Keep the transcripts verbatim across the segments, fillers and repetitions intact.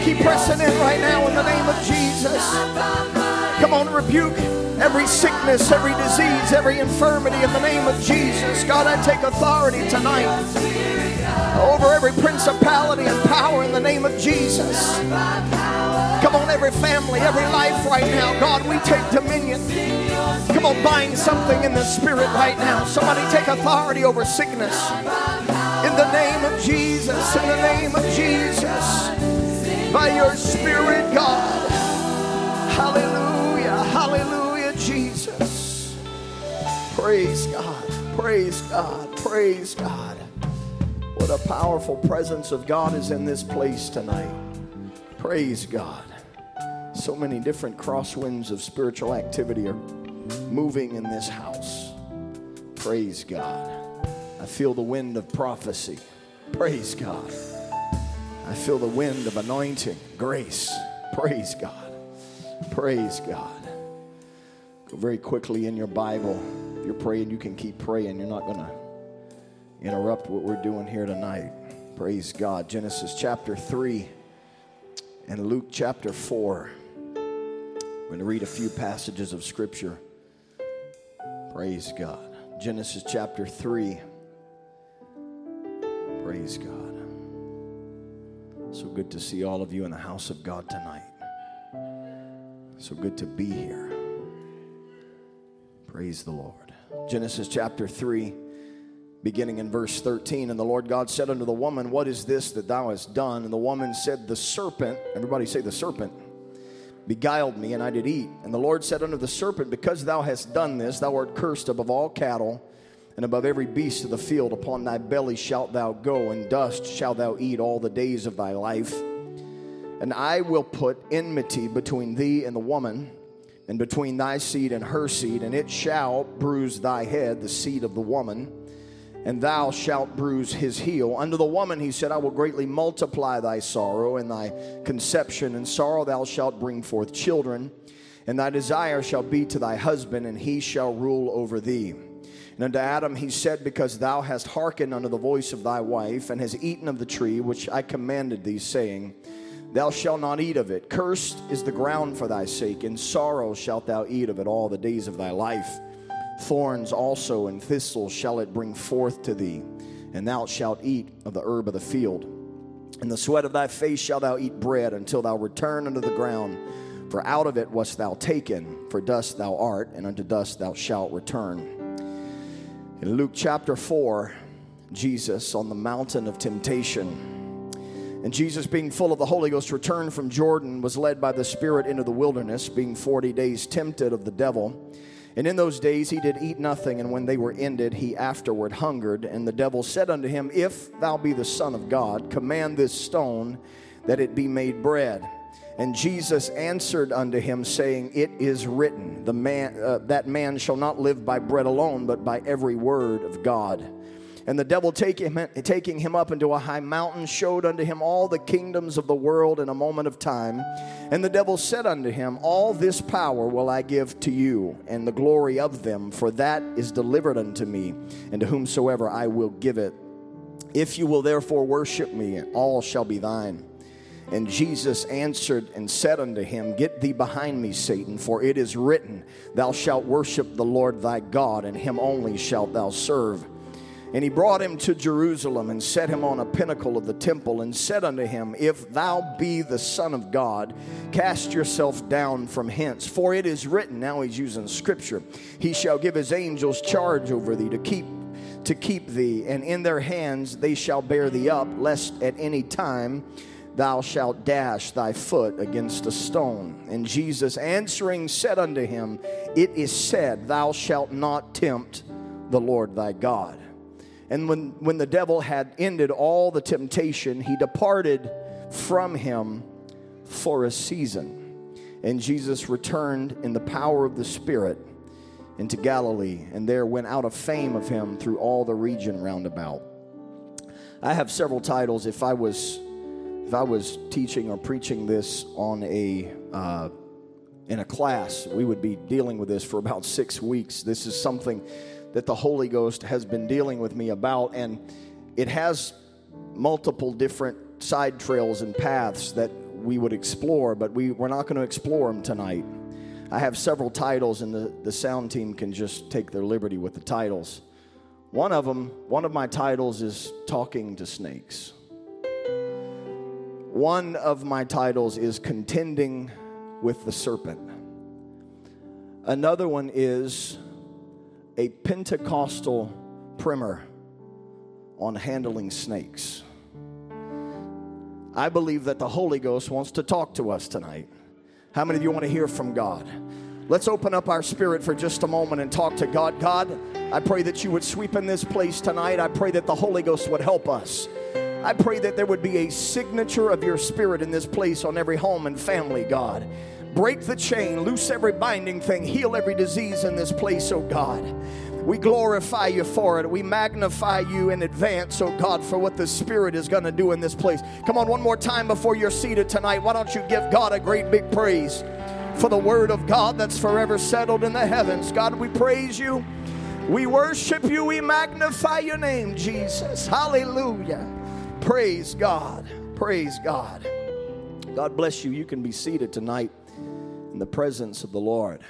Keep pressing in right now in the name of Jesus. Come on, rebuke every sickness, every disease, every infirmity in the name of Jesus. God, I take authority tonight over every principality and power in the name of Jesus. Come on, every family, every life right now. God, we take dominion. Come on, bind something in the spirit right now. Somebody take authority over sickness. In the name of Jesus, in the name of Jesus. By your spirit, God. Hallelujah, hallelujah, Jesus. Praise God, praise God, praise God. What a powerful presence of God is in this place tonight. Praise God. So many different crosswinds of spiritual activity are moving in this house. Praise God. I feel the wind of prophecy. Praise God. I feel the wind of anointing, grace. Praise God. Praise God. Go very quickly in your Bible. If you're praying, you can keep praying. You're not going to interrupt what we're doing here tonight. Praise God. Genesis chapter three and Luke chapter four. We're going to read a few passages of Scripture. Praise God. Genesis chapter three. Praise God. So good to see all of you in the house of God tonight. So good to be here. Praise the Lord. Genesis chapter three, beginning in verse thirteen. And the Lord God said unto the woman, what is this that thou hast done? And the woman said, the serpent, everybody say the serpent, beguiled me, and I did eat. And the Lord said unto the serpent, because thou hast done this, thou art cursed above all cattle, and above every beast of the field. Upon thy belly shalt thou go, and dust shalt thou eat all the days of thy life. And I will put enmity between thee and the woman, and between thy seed and her seed, and it shall bruise thy head, the seed of the woman, and thou shalt bruise his heel. Unto the woman he said, I will greatly multiply thy sorrow and thy conception. And sorrow thou shalt bring forth children, and thy desire shall be to thy husband, and he shall rule over thee. And unto Adam he said, because thou hast hearkened unto the voice of thy wife, and hast eaten of the tree which I commanded thee, saying, thou shalt not eat of it. Cursed is the ground for thy sake, in sorrow shalt thou eat of it all the days of thy life. Thorns also and thistles shall it bring forth to thee, and thou shalt eat of the herb of the field. In the sweat of thy face shalt thou eat bread, until thou return unto the ground. For out of it wast thou taken, for dust thou art, and unto dust thou shalt return. In Luke chapter four, Jesus on the mountain of temptation. And Jesus, being full of the Holy Ghost, returned from Jordan, was led by the Spirit into the wilderness, being forty days tempted of the devil. And in those days he did eat nothing, and when they were ended, he afterward hungered. And the devil said unto him, if thou be the Son of God, command this stone that it be made bread. And Jesus answered unto him, saying, it is written, the man uh, that man shall not live by bread alone, but by every word of God. And the devil take him, taking him up into a high mountain, showed unto him all the kingdoms of the world in a moment of time. And the devil said unto him, all this power will I give to you, and the glory of them, for that is delivered unto me, and to whomsoever I will give it. If you will therefore worship me, all shall be thine. And Jesus answered and said unto him, get thee behind me, Satan, for it is written, thou shalt worship the Lord thy God, and him only shalt thou serve. And he brought him to Jerusalem, and set him on a pinnacle of the temple, and said unto him, if thou be the Son of God, cast yourself down from hence. For it is written, now he's using scripture, he shall give his angels charge over thee to keep to keep thee, and in their hands they shall bear thee up, lest at any time thou shalt dash thy foot against a stone. And Jesus answering said unto him, it is said, thou shalt not tempt the Lord thy God. And when, when the devil had ended all the temptation, he departed from him for a season. And Jesus returned in the power of the Spirit into Galilee, and there went out a fame of him through all the region round about. I have several titles. If I was if I was teaching or preaching this on a uh, in a class, we would be dealing with this for about six weeks. This is something that the Holy Ghost has been dealing with me about, and it has multiple different side trails and paths that we would explore, but we, we're not going to explore them tonight. I have several titles, and the, the sound team can just take their liberty with the titles. One of them, one of my titles is Talking to Snakes. One of my titles is Contending with the Serpent. Another one is a Pentecostal primer on handling snakes. I believe that the Holy Ghost wants to talk to us tonight. How many of you want to hear from God? Let's open up our spirit for just a moment and talk to God. God, I pray that you would sweep in this place tonight. I pray that the Holy Ghost would help us. I pray that there would be a signature of your spirit in this place on every home and family, God. Break the chain, loose every binding thing, heal every disease in this place, oh God. We glorify you for it. We magnify you in advance, oh God, for what the Spirit is going to do in this place. Come on, one more time before you're seated tonight. Why don't you give God a great big praise for the word of God that's forever settled in the heavens. God, we praise you. We worship you. We magnify your name, Jesus. Hallelujah. Praise God. Praise God. God bless you. You can be seated tonight in the presence of the Lord.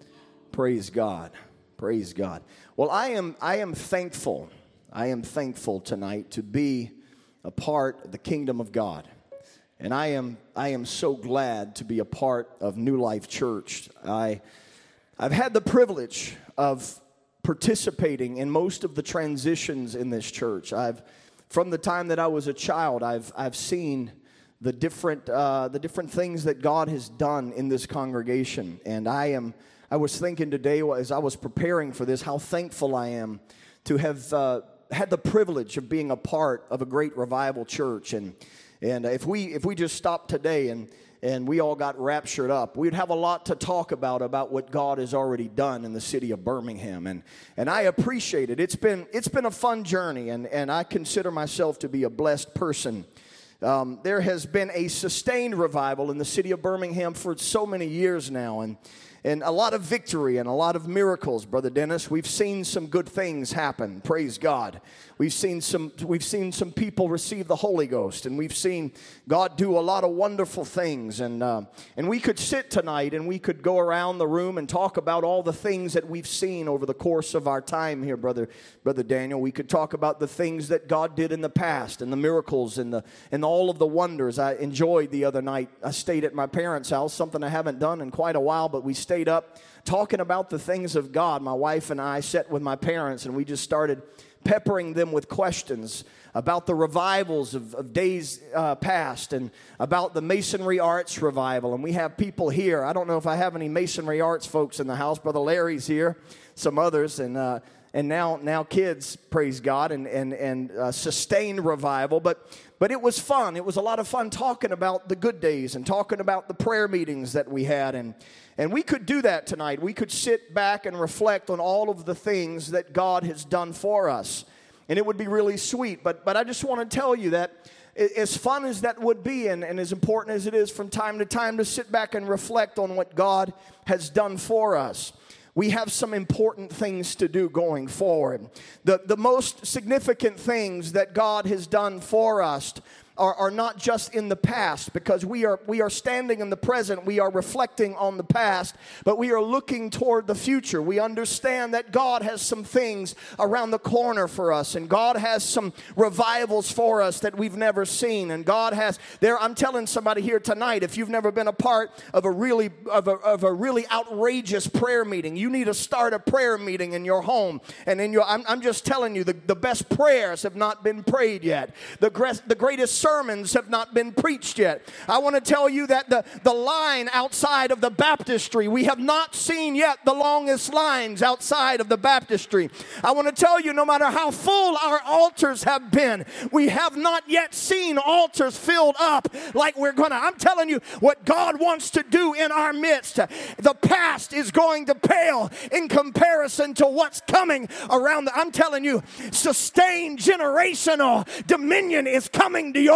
Praise God. Praise God. Well, I am I am thankful. I am thankful tonight to be a part of the kingdom of God. And I am I am so glad to be a part of New Life Church. I I've had the privilege of participating in most of the transitions in this church. I've from the time that I was a child, I've I've seen the different uh, the different things that God has done in this congregation, and I am. I was thinking today as I was preparing for this how thankful I am to have uh, had the privilege of being a part of a great revival church. And and if we if we just stopped today and and we all got raptured up, we'd have a lot to talk about about what God has already done in the city of Birmingham. And and I appreciate it. It's been it's been a fun journey, and and I consider myself to be a blessed person. Um, there has been a sustained revival in the city of Birmingham for so many years now, and and a lot of victory and a lot of miracles, Brother Dennis. We've seen some good things happen. Praise God. We've seen some we've seen some people receive the Holy Ghost, and we've seen God do a lot of wonderful things. And uh, and we could sit tonight and we could go around the room and talk about all the things that we've seen over the course of our time here, Brother Brother Daniel. We could talk about the things that God did in the past and the miracles and the and all of the wonders. I enjoyed the other night. I stayed at my parents' house, something I haven't done in quite a while, but we stayed up talking about the things of God. My wife and I sat with my parents, and we just started peppering them with questions about the revivals of, of days uh, past and about the Masonry Arts revival. And we have people here. I don't know if I have any Masonry Arts folks in the house. Brother Larry's here, some others, and uh, and now now kids, praise God, and and and uh, sustained revival. But but it was fun. It was a lot of fun talking about the good days and talking about the prayer meetings that we had. And And we could do that tonight. We could sit back and reflect on all of the things that God has done for us. And it would be really sweet. But but I just want to tell you that as fun as that would be, and, and as important as it is from time to time to sit back and reflect on what God has done for us, we have some important things to do going forward. The, the most significant things that God has done for us Are, are not just in the past, because we are we are standing in the present. We are reflecting on the past, but we are looking toward the future. We understand that God has some things around the corner for us, and God has some revivals for us that we've never seen. And God has there. I'm telling somebody here tonight, if you've never been a part of a really of a, of a really outrageous prayer meeting, you need to start a prayer meeting in your home and in your. I'm, I'm just telling you, the, the best prayers have not been prayed yet. The the greatest sermons have not been preached yet. I want to tell you that the, the line outside of the baptistry, we have not seen yet the longest lines outside of the baptistry. I want to tell you, no matter how full our altars have been, we have not yet seen altars filled up like we're going to. I'm telling you what God wants to do in our midst. The past is going to pale in comparison to what's coming around. The, I'm telling you, sustained generational dominion is coming to your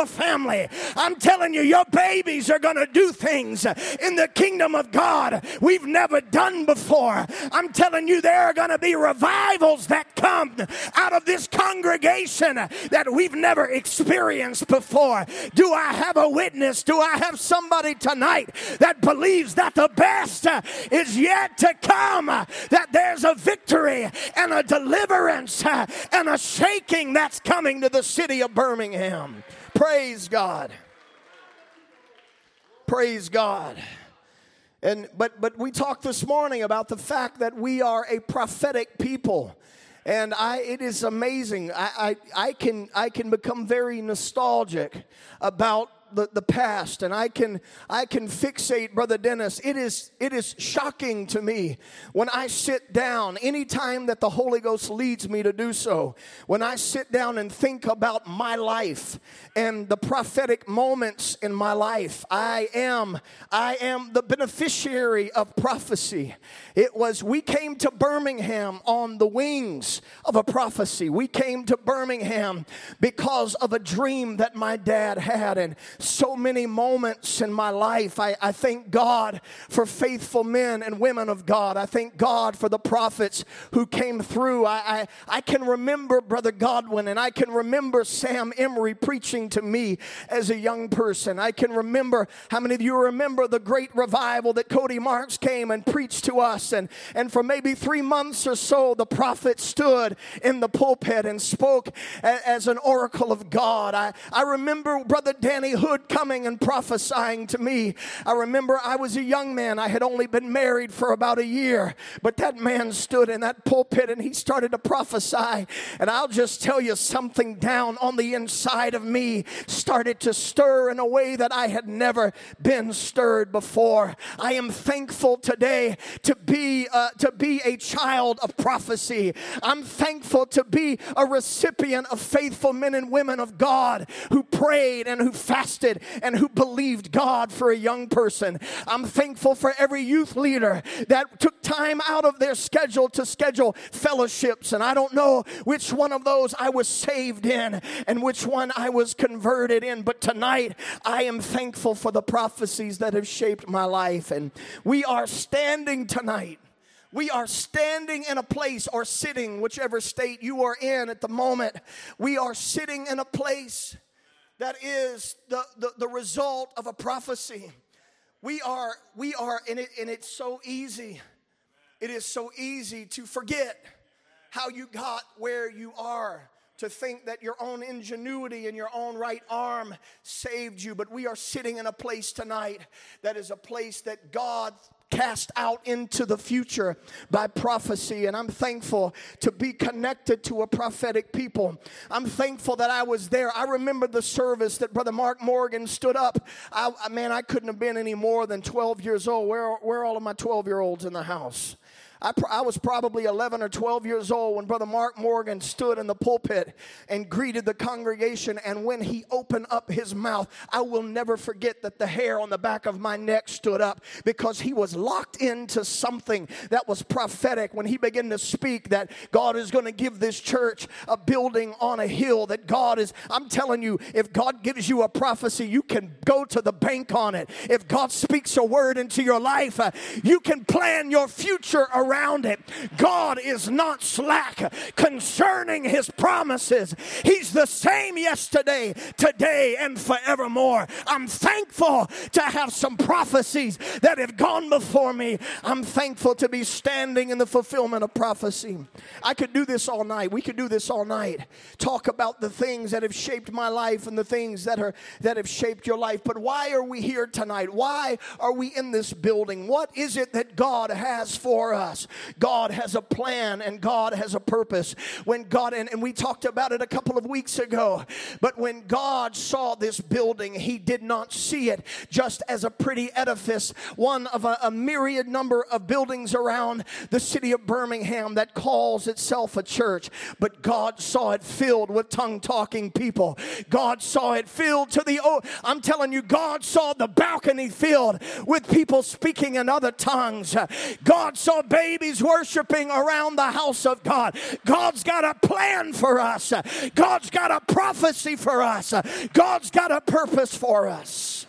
your family. I'm telling you, your babies are going to do things in the kingdom of God we've never done before. I'm telling you, there are going to be revivals that come out of this congregation that we've never experienced before. Do I have a witness? Do I have somebody tonight that believes that the best is yet to come, that there's a victory and a deliverance and a shaking that's coming to the city of Birmingham? Praise God. Praise God. And but but we talked this morning about the fact that we are a prophetic people. And I, it is amazing. I, I, I can I can become very nostalgic about the, the past, and I can I can fixate, Brother Dennis. It is it is shocking to me when I sit down, anytime that the Holy Ghost leads me to do so, when I sit down and think about my life and the prophetic moments in my life. I am I am the beneficiary of prophecy. It was, we came to Birmingham on the wings of a prophecy. We came to Birmingham because of a dream that my dad had, and so many moments in my life. I, I thank God for faithful men and women of God. I thank God for the prophets who came through. I, I, I can remember Brother Godwin, and I can remember Sam Emery preaching to me as a young person. I can remember, how many of you remember the great revival that Cody Marks came and preached to us? And, and for maybe three months or so, the prophet stood in the pulpit and spoke a, as an oracle of God. I, I remember Brother Danny Hood coming and prophesying to me. I remember I was a young man. I had only been married for about a year. But that man stood in that pulpit and he started to prophesy. And I'll just tell you, something down on the inside of me started to stir in a way that I had never been stirred before. I am thankful today to be uh, to be a child of prophecy. I'm thankful to be a recipient of faithful men and women of God who prayed and who fasted and who believed God for a young person. I'm thankful for every youth leader that took time out of their schedule to schedule fellowships. And I don't know which one of those I was saved in and which one I was converted in. But tonight, I am thankful for the prophecies that have shaped my life. And we are standing tonight. We are standing in a place, or sitting, whichever state you are in at the moment. We are sitting in a place that is the, the, the result of a prophecy. We are, we are, and, it, and it's so easy. It is so easy to forget how you got where you are, to think that your own ingenuity and your own right arm saved you. But we are sitting in a place tonight that is a place that God cast out into the future by prophecy. And I'm thankful to be connected to a prophetic people. I'm thankful that I was there. I remember the service that Brother Mark Morgan stood up. I, man, I couldn't have been any more than twelve years old. Where, where are all of my twelve-year-olds in the house? I, pr- I was probably eleven or twelve years old when Brother Mark Morgan stood in the pulpit and greeted the congregation. And when he opened up his mouth, I will never forget that the hair on the back of my neck stood up, because he was locked into something that was prophetic when he began to speak that God is going to give this church a building on a hill, that God is, I'm telling you, if God gives you a prophecy, you can go to the bank on it. If God speaks a word into your life, uh, you can plan your future around around it. God is not slack concerning his promises. He's the same yesterday, today, and forevermore. I'm thankful to have some prophecies that have gone before me. I'm thankful to be standing in the fulfillment of prophecy. I could do this all night. We could do this all night. Talk about the things that have shaped my life and the things that are that have shaped your life. But why are we here tonight? Why are we in this building? What is it that God has for us? God has a plan and God has a purpose. When God, and, and we talked about it a couple of weeks ago, but when God saw this building, he did not see it just as a pretty edifice, one of a, a myriad number of buildings around the city of Birmingham that calls itself a church. But God saw it filled with tongue-talking people. God saw it filled to the, oh, I'm telling you, God saw the balcony filled with people speaking in other tongues. God saw babies babies worshiping around the house of God. God's got a plan for us. God's got a prophecy for us. God's got a purpose for us.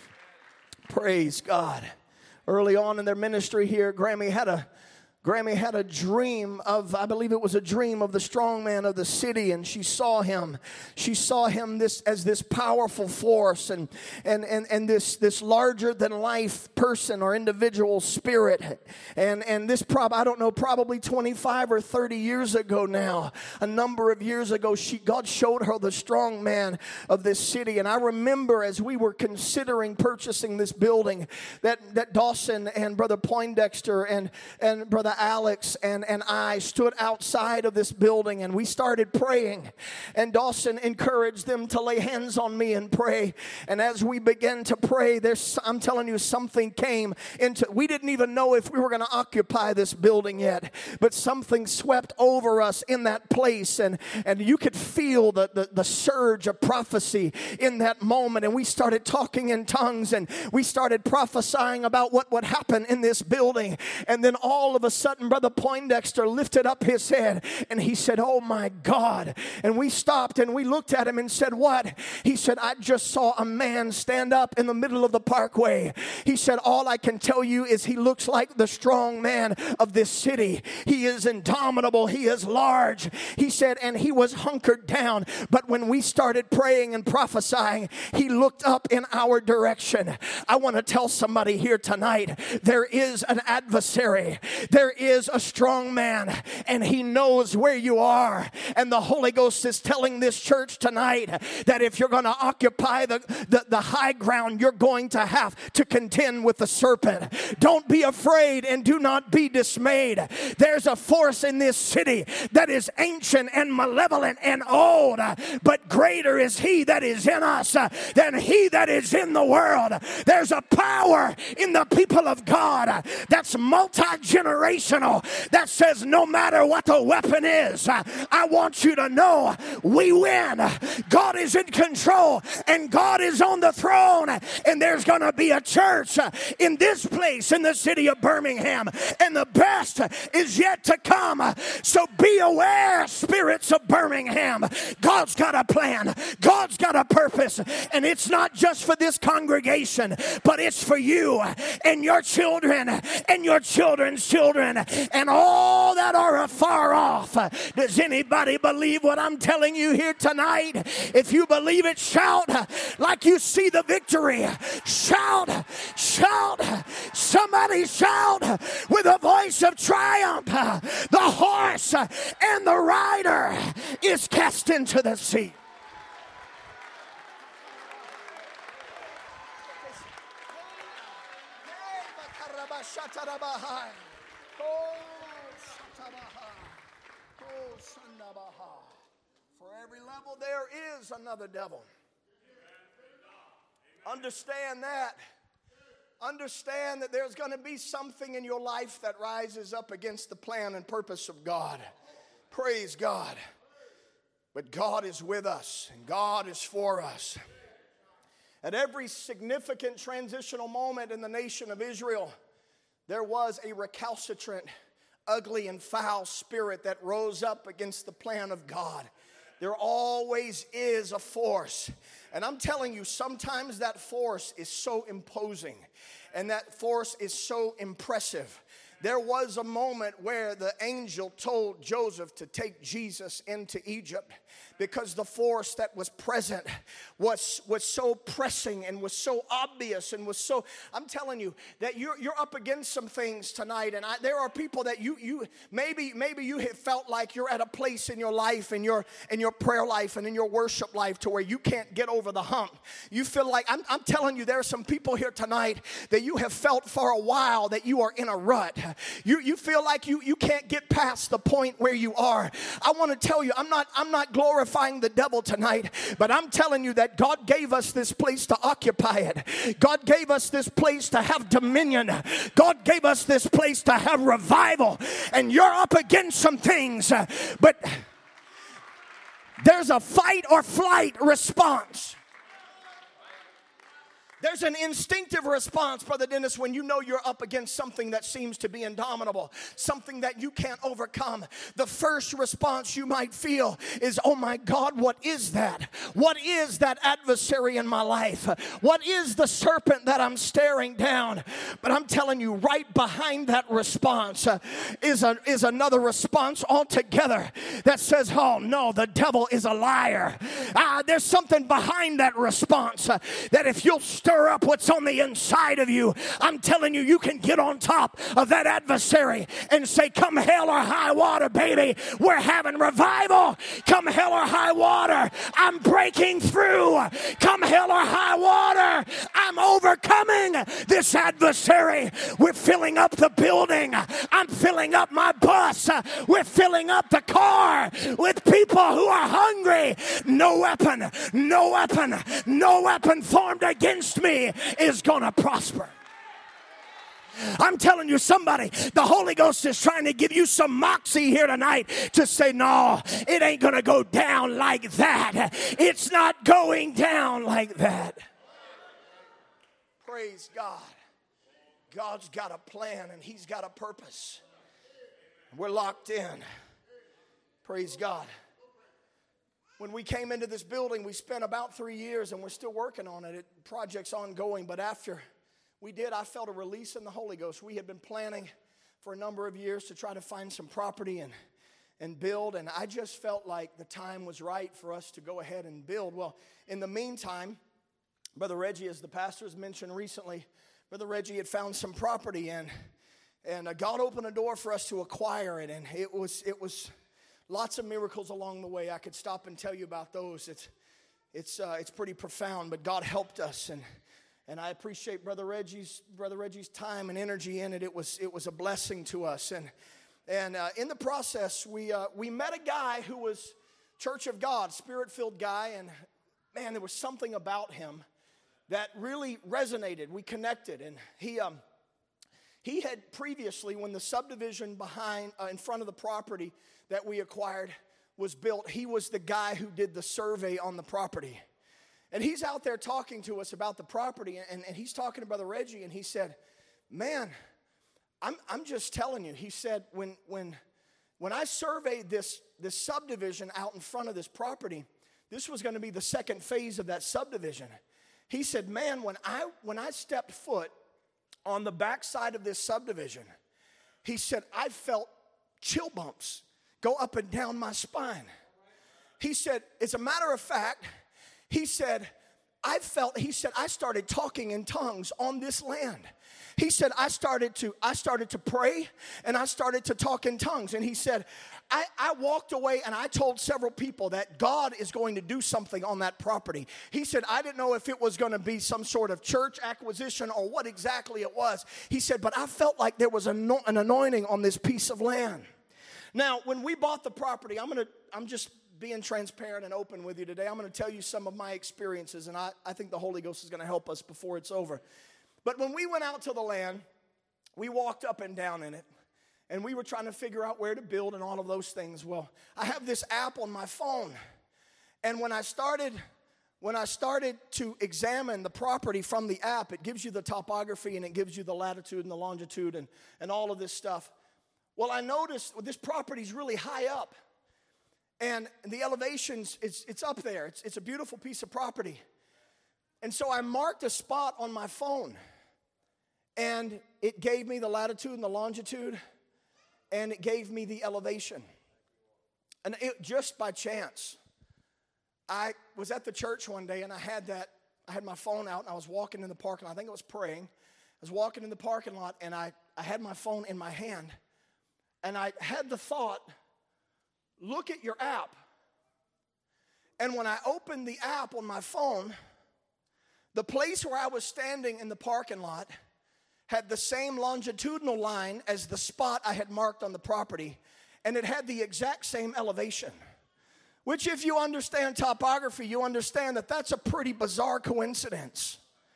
Praise God. Early on in their ministry here, Grammy had a Grammy had a dream of, I believe it was a dream of the strong man of the city, and she saw him. She saw him this as this powerful force and and and, and this, this larger than life person or individual spirit. And and this prob I don't know, probably twenty-five or thirty years ago now, a number of years ago, she God showed her the strong man of this city. And I remember as we were considering purchasing this building, that, that Dawson and Brother Poindexter and, and Brother Alex and, and I stood outside of this building, and we started praying. And Dawson encouraged them to lay hands on me and pray. And as we began to pray, there's, I'm telling you, something came into, we didn't even know if we were going to occupy this building yet, but something swept over us in that place, and, and you could feel the, the, the surge of prophecy in that moment. And we started talking in tongues, and we started prophesying about what would happen in this building. And then all of a sudden, Brother Poindexter lifted up his head and he said, "Oh my God." And we stopped and we looked at him and said, "What?" He said, "I just saw a man stand up in the middle of the parkway." He said, "All I can tell you is he looks like the strong man of this city. He is indomitable. He is large." He said, and he was hunkered down. But when we started praying and prophesying, he looked up in our direction. I want to tell somebody here tonight, there is an adversary. There is a strong man, and he knows where you are. And the Holy Ghost is telling this church tonight that if you're going to occupy the, the, the high ground, you're going to have to contend with the serpent. Don't be afraid and do not be dismayed. There's a force in this city that is ancient and malevolent and old, but greater is he that is in us than he that is in the world. There's a power in the people of God that's multi-generational, that says no matter what the weapon is, I want you to know we win. God is in control and God is on the throne, and there's going to be a church in this place in the city of Birmingham, and the best is yet to come. So be aware, spirits of Birmingham. God's got a plan. God's got a purpose, and it's not just for this congregation, but it's for you and your children and your children's children and all that are afar off. Does anybody believe what I'm telling you here tonight? If you believe it, shout like you see the victory. Shout, shout, somebody shout with a voice of triumph. The horse and the rider is cast into the sea. For every level there is another devil. Understand that. Understand that there's going to be something in your life that rises up against the plan and purpose of God. Praise God. But God is with us and God is for us. At every significant transitional moment in the nation of Israel, there was a recalcitrant, ugly, and foul spirit that rose up against the plan of God. There always is a force. And I'm telling you, sometimes that force is so imposing and that force is so impressive. There was a moment where the angel told Joseph to take Jesus into Egypt because the force that was present was, was so pressing and was so obvious and was so, I'm telling you that you're, you're up against some things tonight. And I, there are people that you, you maybe, maybe you have felt like you're at a place in your life, in your, in your prayer life and in your worship life to where you can't get over the hump. You feel like, I'm, I'm telling you, there are some people here tonight that you have felt for a while that you are in a rut. You, you feel like you, you can't get past the point where you are. I want to tell you, I'm not, I'm not glorifying the devil tonight, but I'm telling you that God gave us this place to occupy it. God gave us this place to have dominion. God gave us this place to have revival. And you're up against some things, but there's a fight or flight response. There's an instinctive response, Brother Dennis, when you know you're up against something that seems to be indomitable, something that you can't overcome. The first response you might feel is, oh my God, what is that? What is that adversary in my life? What is the serpent that I'm staring down? But I'm telling you, right behind that response uh, is, a, is another response altogether that says, oh no, the devil is a liar. Uh, there's something behind that response uh, that if you'll stir up what's on the inside of you, I'm telling you, you can get on top of that adversary and say, come hell or high water, baby, we're having revival. Come hell or high water, I'm breaking through. Come hell or high water, I'm overcoming this adversary. We're filling up the building. I'm filling up my bus. We're filling up the car with people who are hungry. No weapon, no weapon, no weapon formed against me is going to prosper. I'm telling you, somebody, the Holy Ghost is trying to give you some moxie here tonight to say, no, it ain't going to go down like that. It's not going down like that. Praise God. God's got a plan and he's got a purpose. We're locked in. Praise God. When we came into this building, we spent about three years, and we're still working on it. it. Project's ongoing, but after we did, I felt a release in the Holy Ghost. We had been planning for a number of years to try to find some property and, and build, and I just felt like the time was right for us to go ahead and build. Well, in the meantime, Brother Reggie, as the pastor has mentioned recently, Brother Reggie had found some property, and and uh, God opened a door for us to acquire it, and it was it was... lots of miracles along the way. I could stop and tell you about those. It's it's uh, it's pretty profound, but God helped us, and and I appreciate Brother Reggie's Brother Reggie's time and energy in it. It was it was a blessing to us, and and uh, in the process, we uh, we met a guy who was Church of God, Spirit-filled guy, and man, there was something about him that really resonated. We connected, and he um he had previously, when the subdivision behind uh, in front of the property that we acquired was built, he was the guy who did the survey on the property. And he's out there talking to us about the property, and, and he's talking to Brother Reggie, and he said, man, I'm I'm just telling you, he said, when when when I surveyed this, this subdivision out in front of this property, this was going to be the second phase of that subdivision. He said, man, when I when I stepped foot on the backside of this subdivision, he said, I felt chill bumps go up and down my spine. He said, as a matter of fact, he said, I felt, he said, I started talking in tongues on this land. He said, I started to, I started to pray and I started to talk in tongues. And he said, I, I walked away and I told several people that God is going to do something on that property. He said, I didn't know if it was going to be some sort of church acquisition or what exactly it was. He said, but I felt like there was an anointing on this piece of land. Now, when we bought the property, I'm going to, I'm just being transparent and open with you today. I'm going to tell you some of my experiences, and I, I think the Holy Ghost is going to help us before it's over. But when we went out to the land, we walked up and down in it, and we were trying to figure out where to build and all of those things. Well, I have this app on my phone, and when I started, when I started to examine the property from the app, it gives you the topography, and it gives you the latitude and the longitude and, and all of this stuff. Well, I noticed well, this property is really high up, and the elevations, it's, it's up there. It's, it's a beautiful piece of property. And so I marked a spot on my phone, and it gave me the latitude and the longitude, and it gave me the elevation. And it, just by chance, I was at the church one day, and I had that, I had my phone out, and I was walking in the parking lot. I think I was praying. I was walking in the parking lot, and I, I had my phone in my hand. And I had the thought, look at your app. And when I opened the app on my phone, the place where I was standing in the parking lot had the same longitudinal line as the spot I had marked on the property. And it had the exact same elevation. Which, if you understand topography, you understand that that's a pretty bizarre coincidence.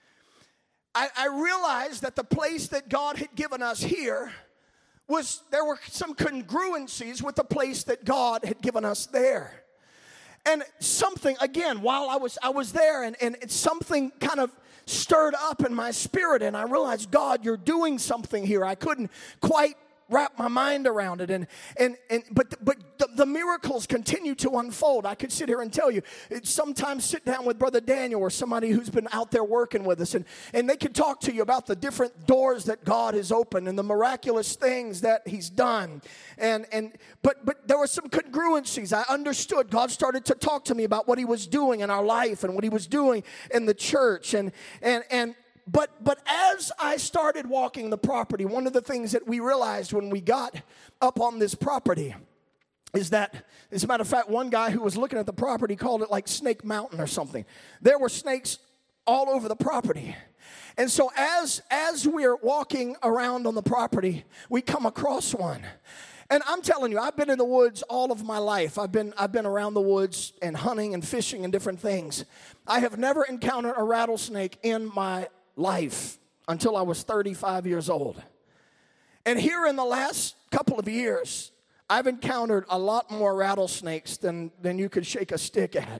I, I realized that the place that God had given us here was, there were some congruencies with the place that God had given us there. And something, again, while I was I was there, and, and it's something kind of stirred up in my spirit, and I realized, God, you're doing something here. I couldn't quite wrap my mind around it, and and and but but the, the miracles continue to unfold. I could sit here and tell you. Sometimes sit down with Brother Daniel or somebody who's been out there working with us, and and they could talk to you about the different doors that God has opened and the miraculous things that He's done. And and but but there were some congruencies. I understood. God started to talk to me about what He was doing in our life and what He was doing in the church, and and and. But but as I started walking the property, one of the things that we realized when we got up on this property is that, as a matter of fact, one guy who was looking at the property called it like Snake Mountain or something. There were snakes all over the property. And so as, as we're walking around on the property, we come across one. And I'm telling you, I've been in the woods all of my life. I've been I've been around the woods and hunting and fishing and different things. I have never encountered a rattlesnake in my life until I was thirty-five years old. And here in the last couple of years, I've encountered a lot more rattlesnakes than, than you could shake a stick at.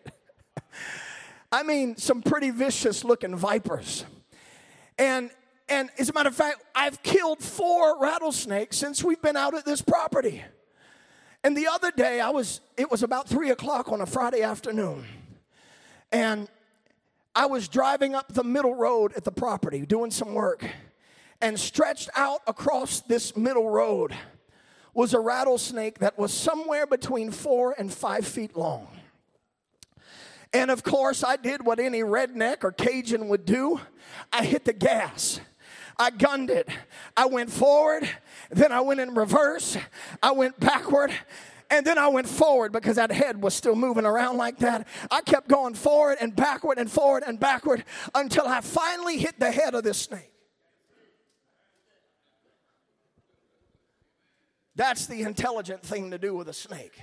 I mean, some pretty vicious looking vipers. And and as a matter of fact, I've killed four rattlesnakes since we've been out at this property. And the other day, I was it was about three o'clock on a Friday afternoon. And I was driving up the middle road at the property, doing some work, and stretched out across this middle road was a rattlesnake that was somewhere between four and five feet long. And of course, I did what any redneck or Cajun would do. I hit the gas. I gunned it. I went forward, then I went in reverse. I went backward. And then I went forward because that head was still moving around like that. I kept going forward and backward and forward and backward until I finally hit the head of this snake. That's the intelligent thing to do with a snake.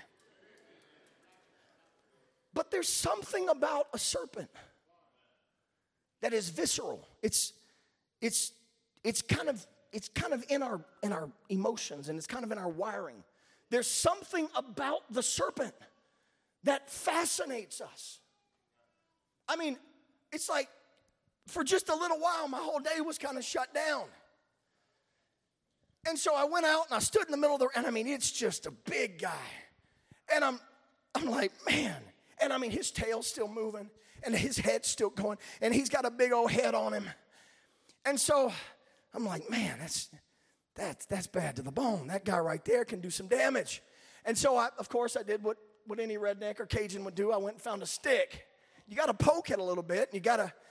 But there's something about a serpent that is visceral. It's it's it's kind of it's kind of in our in our emotions, and it's kind of in our wiring. There's something about the serpent that fascinates us. I mean, it's like for just a little while, my whole day was kind of shut down. And so I went out and I stood in the middle of the, and I mean, it's just a big guy. And I'm, I'm like, man. And I mean, his tail's still moving and his head's still going and he's got a big old head on him. And so I'm like, man, that's, that's, that's bad to the bone. That guy right there can do some damage. And so I, of course, I did what, what any redneck or Cajun would do. I went and found a stick. You got to poke it a little bit and you got to,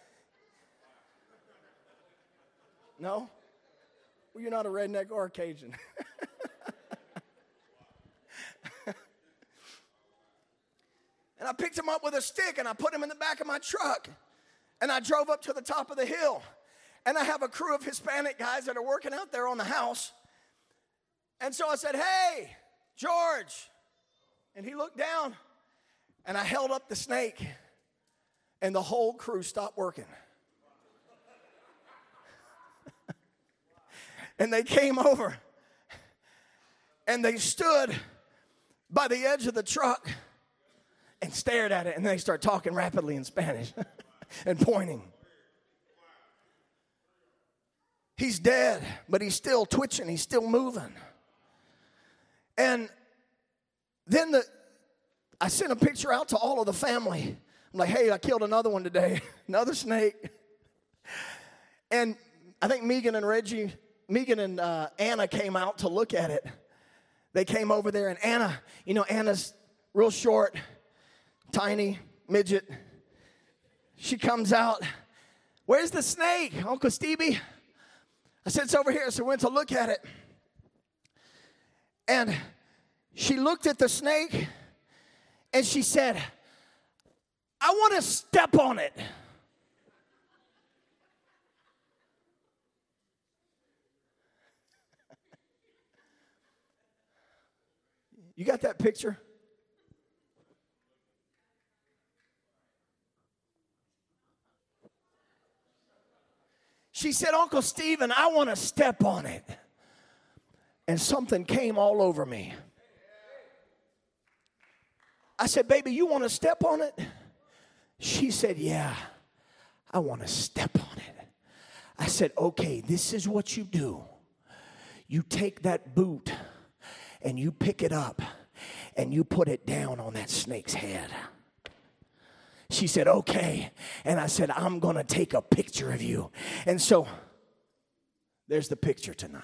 no? Well, you're not a redneck or a Cajun. And I picked him up with a stick and I put him in the back of my truck. And I drove up to the top of the hill. And I have a crew of Hispanic guys that are working out there on the house. And so I said, hey, George. And he looked down and I held up the snake. And the whole crew stopped working. And they came over and they stood by the edge of the truck and stared at it. And they start talking rapidly in Spanish and pointing. He's dead, but he's still twitching. He's still moving. And then the, I sent a picture out to all of the family. I'm like, hey, I killed another one today, another snake. And I think Megan and Reggie, Megan and uh, Anna came out to look at it. They came over there, and Anna, you know, Anna's real short, tiny, midget. She comes out. Where's the snake, Uncle Stevie? I said, it's over here. So we went to look at it. And she looked at the snake, and she said, I want to step on it. You got that picture? She said, Uncle Stephen, I want to step on it. And something came all over me. I said, baby, you want to step on it? She said, yeah, I want to step on it. I said, okay, this is what you do. You take that boot and you pick it up and you put it down on that snake's head. She said, okay. And I said, I'm going to take a picture of you. And so there's the picture tonight.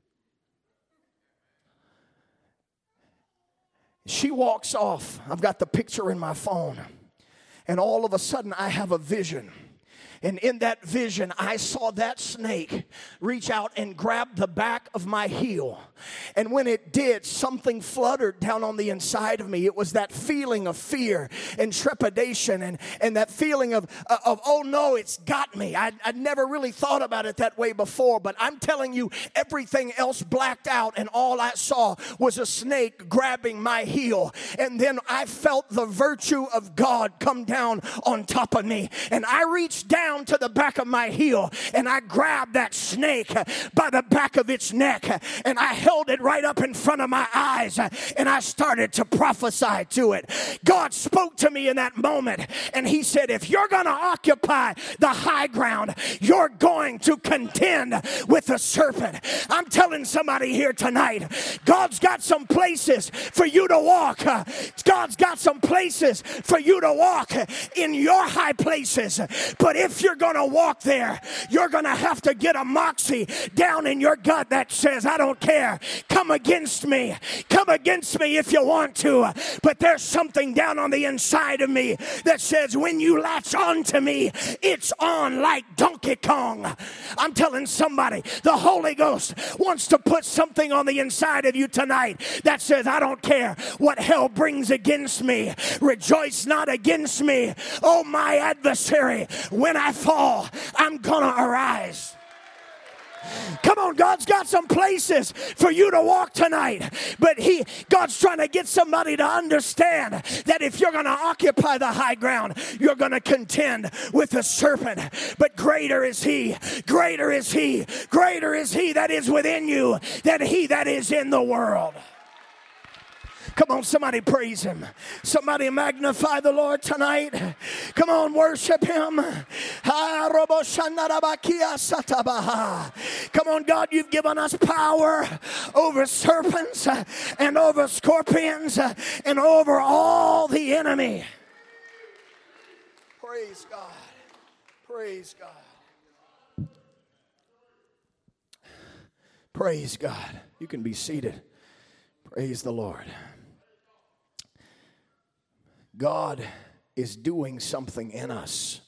She walks off. I've got the picture in my phone. And all of a sudden, I have a vision. And in that vision, I saw that snake reach out and grab the back of my heel. And when it did, something fluttered down on the inside of me. It was that feeling of fear and trepidation and, and that feeling of, of, oh no, it's got me. I, I'd never really thought about it that way before, but I'm telling you, everything else blacked out and all I saw was a snake grabbing my heel. And then I felt the virtue of God come down on top of me. And I reached down to the back of my heel and I grabbed that snake by the back of its neck and I held it right up in front of my eyes and I started to prophesy to it. God spoke to me in that moment and he said, if you're going to occupy the high ground, you're going to contend with the serpent. I'm telling somebody here tonight, God's got some places for you to walk. God's got some places for you to walk in your high places. But if you're going to walk there, you're going to have to get a moxie down in your gut that says, I don't care. Come against me. Come against me if you want to. But there's something down on the inside of me that says, when you latch on to me, it's on like Donkey Kong. I'm telling somebody, the Holy Ghost wants to put something on the inside of you tonight that says, I don't care what hell brings against me. Rejoice not against me, oh my adversary. When I fall, I'm gonna arise. Come on, God's got some places for you to walk tonight. But he, God's trying to get somebody to understand that if you're going to occupy the high ground, you're going to contend with the serpent. But greater is he, greater is he, greater is he that is within you than he that is in the world. Come on, somebody praise him. Somebody magnify the Lord tonight. Come on, worship him. Come on, God, you've given us power over serpents and over scorpions and over all the enemy. Praise God. Praise God. Praise God. You can be seated. Praise the Lord. God is doing something in us.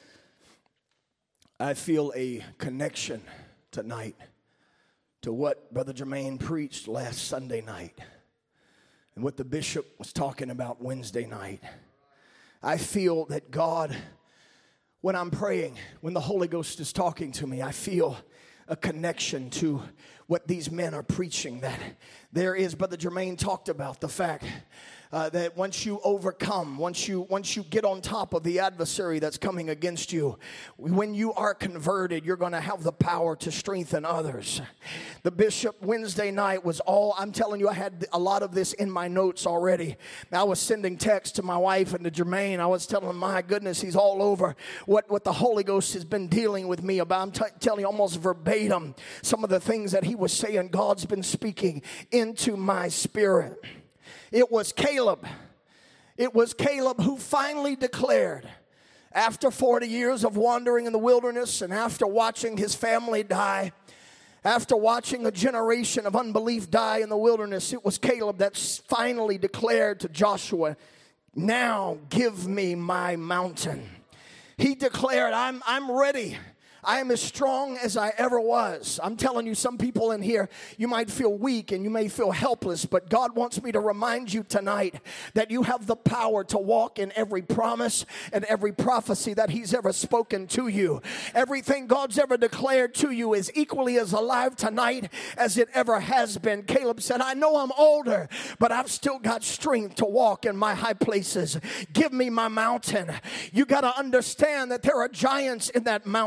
I feel a connection tonight to what Brother Jermaine preached last Sunday night and what the bishop was talking about Wednesday night. I feel that God, when I'm praying, when the Holy Ghost is talking to me, I feel a connection to what these men are preaching. That there is, Brother Jermaine talked about the fact Uh, that once you overcome, once you once you get on top of the adversary that's coming against you, when you are converted, you're going to have the power to strengthen others. The bishop Wednesday night was all, I'm telling you, I had a lot of this in my notes already. I was sending texts to my wife and to Jermaine. I was telling him, my goodness, he's all over what, what the Holy Ghost has been dealing with me about. I'm t- telling you almost verbatim some of the things that he was saying. God's been speaking into my spirit. It was Caleb. It was Caleb who finally declared, after forty years of wandering in the wilderness and after watching his family die, after watching a generation of unbelief die in the wilderness, it was Caleb that finally declared to Joshua, now give me my mountain. He declared, I'm, I'm ready. I am as strong as I ever was. I'm telling you, some people in here, you might feel weak and you may feel helpless, but God wants me to remind you tonight that you have the power to walk in every promise and every prophecy that he's ever spoken to you. Everything God's ever declared to you is equally as alive tonight as it ever has been. Caleb said, I know I'm older, but I've still got strength to walk in my high places. Give me my mountain. You got to understand that there are giants in that mountain.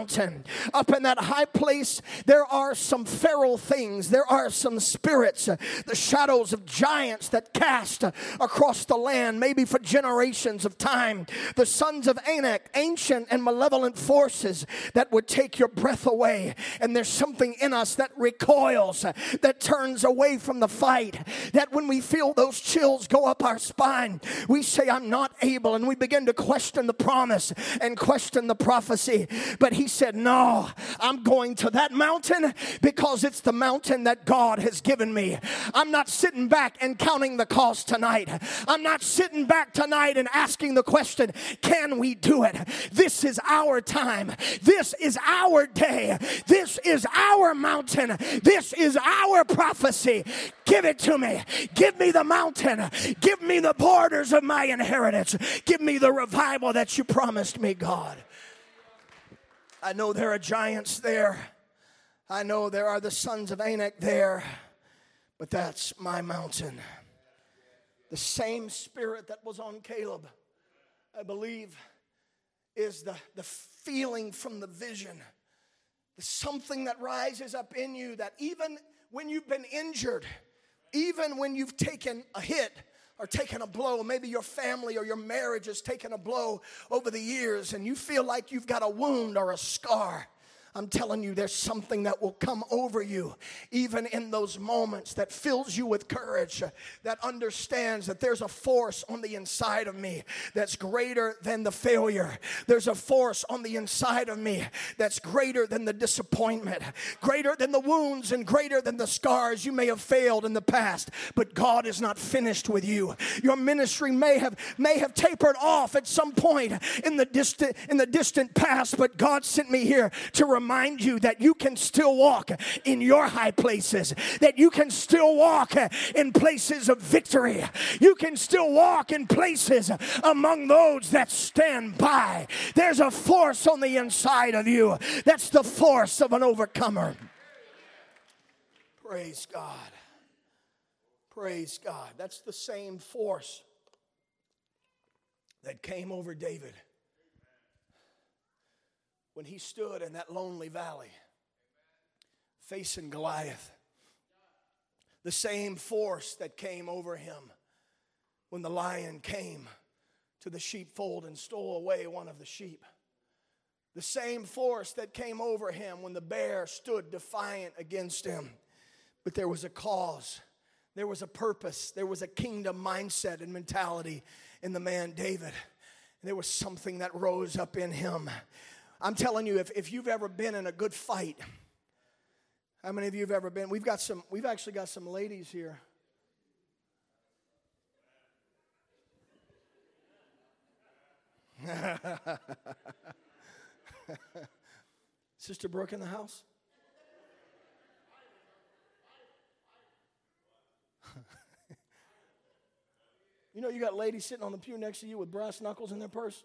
Up in that high place, there are some feral things. There are some spirits, the shadows of giants that cast across the land, maybe for generations of time. The sons of Anak, ancient and malevolent forces that would take your breath away. And there's something in us that recoils, that turns away from the fight, that when we feel those chills go up our spine, we say, I'm not able, and we begin to question the promise and question the prophecy. But he said, no, I'm going to that mountain because it's the mountain that God has given me. I'm not sitting back and counting the cost tonight. I'm not sitting back tonight and asking the question, can we do it? This is our time. This is our day. This is our mountain. This is our prophecy. Give it to me. Give me the mountain. Give me the borders of my inheritance. Give me the revival that you promised me, God. I know there are giants there. I know there are the sons of Anak there. But that's my mountain. The same spirit that was on Caleb, I believe, is the, the feeling from the vision. There's something that rises up in you that even when you've been injured, even when you've taken a hit or taken a blow, maybe your family or your marriage has taken a blow over the years and you feel like you've got a wound or a scar. I'm telling you, there's something that will come over you, even in those moments, that fills you with courage, that understands that there's a force on the inside of me that's greater than the failure. There's a force on the inside of me that's greater than the disappointment, greater than the wounds and greater than the scars. You may have failed in the past, but God is not finished with you. Your ministry may have may have tapered off at some point in the distant in the distant past, but God sent me here to remind you that you can still walk in your high places, that you can still walk in places of victory. You can still walk in places among those that stand by. There's a force on the inside of you. That's the force of an overcomer. Praise God. Praise God. That's the same force that came over David when he stood in that lonely valley facing Goliath. The same force that came over him when the lion came to the sheepfold and stole away one of the sheep. The same force that came over him when the bear stood defiant against him. But there was a cause. There was a purpose. There was a kingdom mindset and mentality in the man David. And there was something that rose up in him. I'm telling you, if, if you've ever been in a good fight, how many of you have ever been? We've got some, we've actually got some ladies here. Sister Brooke in the house? You know you got ladies sitting on the pew next to you with brass knuckles in their purse?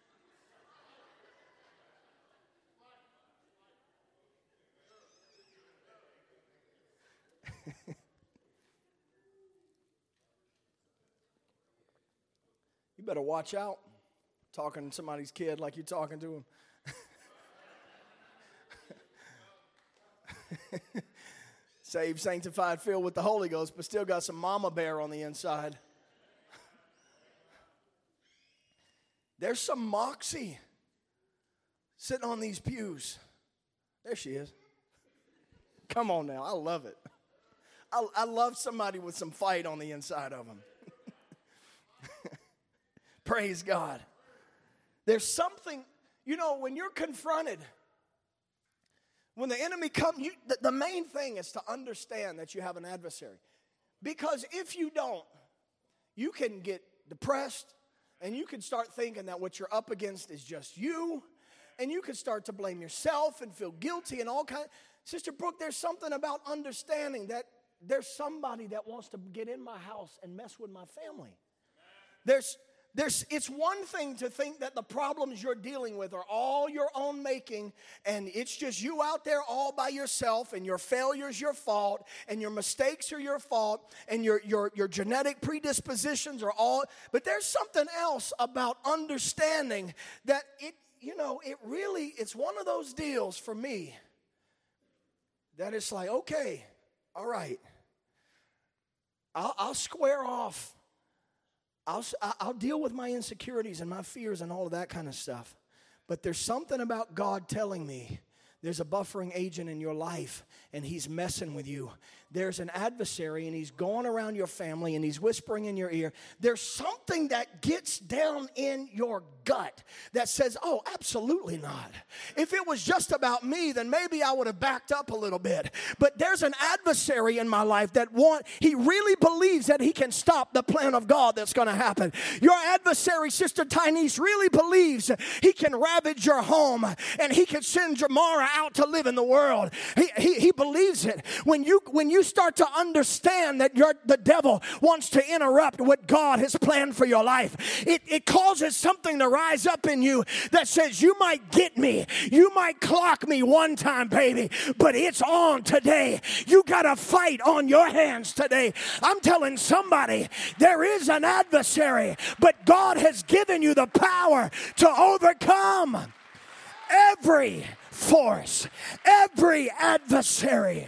You better watch out talking to somebody's kid like you're talking to him. Saved, sanctified, filled with the Holy Ghost, but still got some mama bear on the inside. There's some moxie sitting on these pews. There she is. Come on now, I love it. I, I love somebody with some fight on the inside of them. Praise God. There's something, you know, when you're confronted, when the enemy comes, you, the, the main thing is to understand that you have an adversary. Because if you don't, you can get depressed and you can start thinking that what you're up against is just you. And you can start to blame yourself and feel guilty and all kinds. Sister Brooke, there's something about understanding that there's somebody that wants to get in my house and mess with my family. There's, there's, it's one thing to think that the problems you're dealing with are all your own making, and it's just you out there all by yourself, and your failure's your fault, and your mistakes are your fault, and your, your, your genetic predispositions are all. But there's something else about understanding that it, you know, it really, it's one of those deals for me that it's like, okay, all right, I'll, I'll square off. I'll, I'll deal with my insecurities and my fears and all of that kind of stuff. But there's something about God telling me there's a buffering agent in your life, and he's messing with you. There's an adversary, and he's going around your family, and he's whispering in your ear. There's something that gets down in your gut that says, oh, absolutely not. If it was just about me, then maybe I would have backed up a little bit. But there's an adversary in my life that want, he really believes that he can stop the plan of God that's going to happen. Your adversary, Sister Tynese, really believes he can ravage your home, and he can send Jamara out to live in the world. He, he, he believes it. When you, when you start to understand that you're, the devil wants to interrupt what God has planned for your life, it, it causes something to rise up in you that says, you might get me, you might clock me one time, baby, but it's on today. You got a fight on your hands today. I'm telling somebody, there is an adversary, but God has given you the power to overcome every force, every adversary.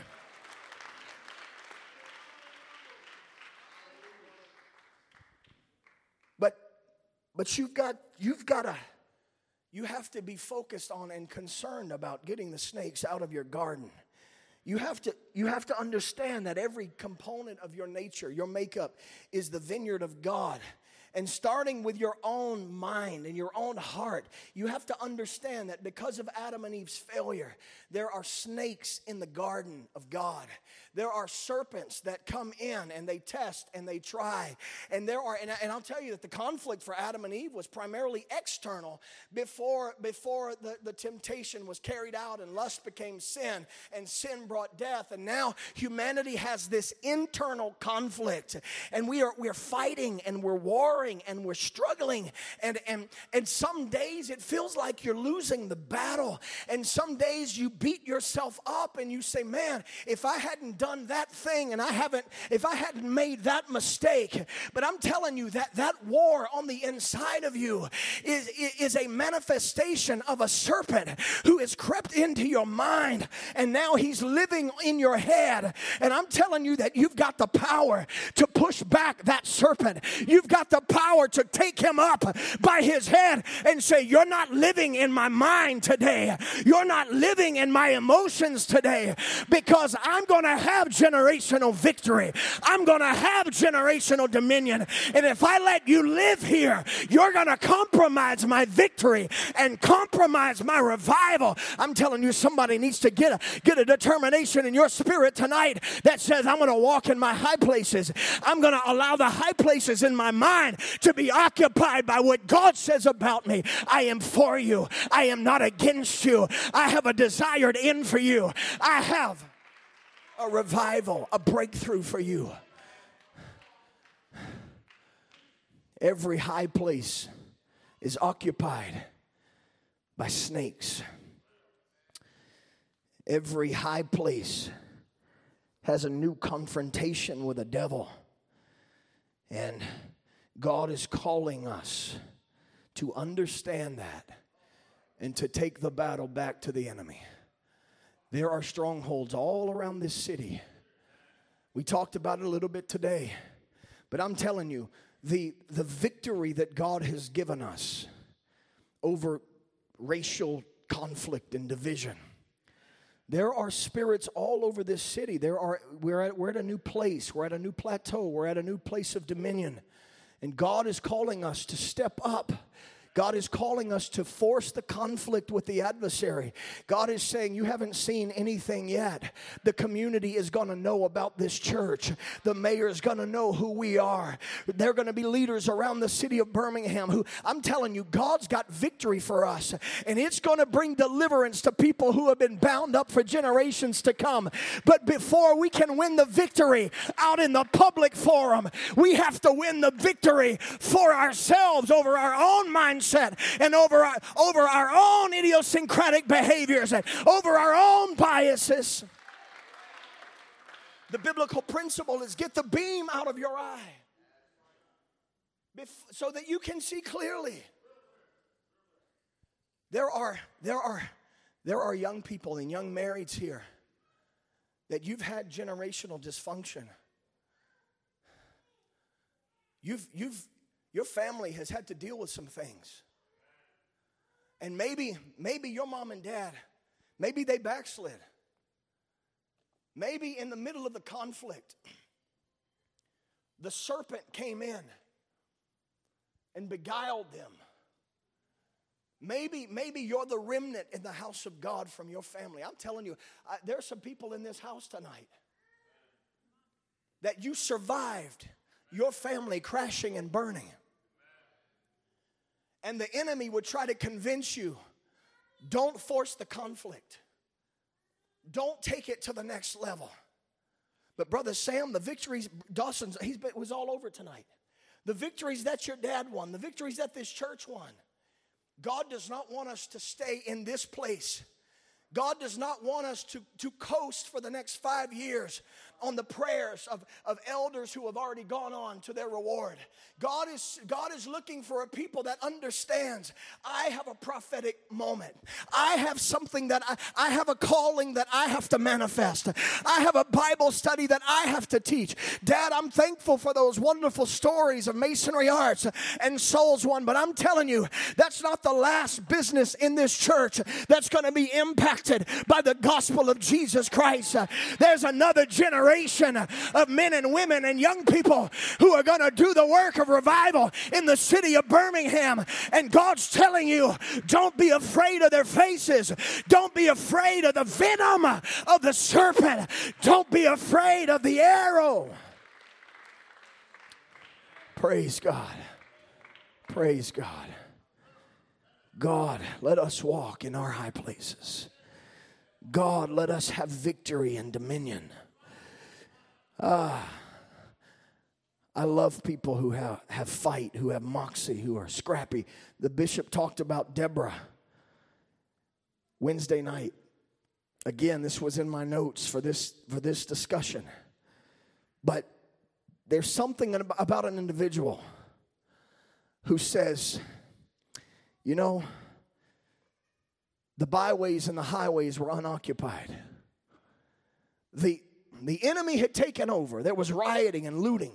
But but you've got you've got to you have to be focused on and concerned about getting the snakes out of your garden. You have to you have to understand that every component of your nature, your makeup, is the vineyard of God. And starting with your own mind and your own heart, you have to understand that because of Adam and Eve's failure, there are snakes in the garden of God. There are serpents that come in and they test and they try. And there are, and, and I'll tell you that the conflict for Adam and Eve was primarily external before, before the, the temptation was carried out and lust became sin and sin brought death. And now humanity has this internal conflict. And we are we're fighting and we're warring and we're struggling, and, and, and some days it feels like you're losing the battle, and some days you beat yourself up and you say, man, if I hadn't done that thing and I haven't, if I hadn't made that mistake. But I'm telling you that that war on the inside of you is, is a manifestation of a serpent who has crept into your mind, and now he's living in your head. And I'm telling you that you've got the power to push back that serpent. You've got the power to take him up by his head and say, you're not living in my mind today. You're not living in my emotions today, because I'm going to have generational victory. I'm going to have generational dominion. And if I let you live here, you're going to compromise my victory and compromise my revival. I'm telling you, somebody needs to get a, get a determination in your spirit tonight that says, I'm going to walk in my high places. I'm going to allow the high places in my mind to be occupied by what God says about me. I am for you. I am not against you. I have a desired end for you. I have a revival, a breakthrough for you. Every high place is occupied by snakes. Every high place has a new confrontation with the devil. And God is calling us to understand that and to take the battle back to the enemy. There are strongholds all around this city. We talked about it a little bit today. But I'm telling you, the, the victory that God has given us over racial conflict and division. There are spirits all over this city. There are, we're at, we're at a new place. We're at a new plateau. We're at a new place of dominion. And God is calling us to step up. God is calling us to force the conflict with the adversary. God is saying, you haven't seen anything yet. The community is going to know about this church. The mayor is going to know who we are. There are going to be leaders around the city of Birmingham who, I'm telling you, God's got victory for us. And it's going to bring deliverance to people who have been bound up for generations to come. But before we can win the victory out in the public forum, we have to win the victory for ourselves over our own minds. And over our, over our own idiosyncratic behaviors and over our own biases. The biblical principle is get the beam out of your eye so that you can see clearly. There are, there are, there are young people and young marrieds here that you've had generational dysfunction. You've, you've, your family has had to deal with some things. And maybe, maybe your mom and dad, maybe they backslid. Maybe in the middle of the conflict, the serpent came in and beguiled them. Maybe, maybe you're the remnant in the house of God from your family. I'm telling you, I, there are some people in this house tonight that you survived your family crashing and burning. And the enemy would try to convince you, don't force the conflict. Don't take it to the next level. But Brother Sam, the victories, Dawson's, he's been, was all over tonight. The victories that your dad won, the victories that this church won. God does not want us to stay in this place. God does not want us to, to coast for the next five years on the prayers of, of elders who have already gone on to their reward. God is, God is looking for a people that understands, I have a prophetic moment. I have something that I, I have a calling that I have to manifest. I have a Bible study that I have to teach. Dad, I'm thankful for those wonderful stories of masonry arts and souls won, but I'm telling you, that's not the last business in this church that's going to be impacted by the gospel of Jesus Christ. There's another generation of men and women and young people who are going to do the work of revival in the city of Birmingham. And God's telling you, don't be afraid of their faces. Don't be afraid of the venom of the serpent. Don't be afraid of the arrow. Praise God. Praise God. God, let us walk in our high places. God, let us have victory and dominion. Ah, I love people who have, have fight, who have moxie, who are scrappy. The bishop talked about Deborah Wednesday night. Again, this was in my notes for this, for this discussion. But there's something about an individual who says, you know, the byways and the highways were unoccupied. The, the enemy had taken over. There was rioting and looting.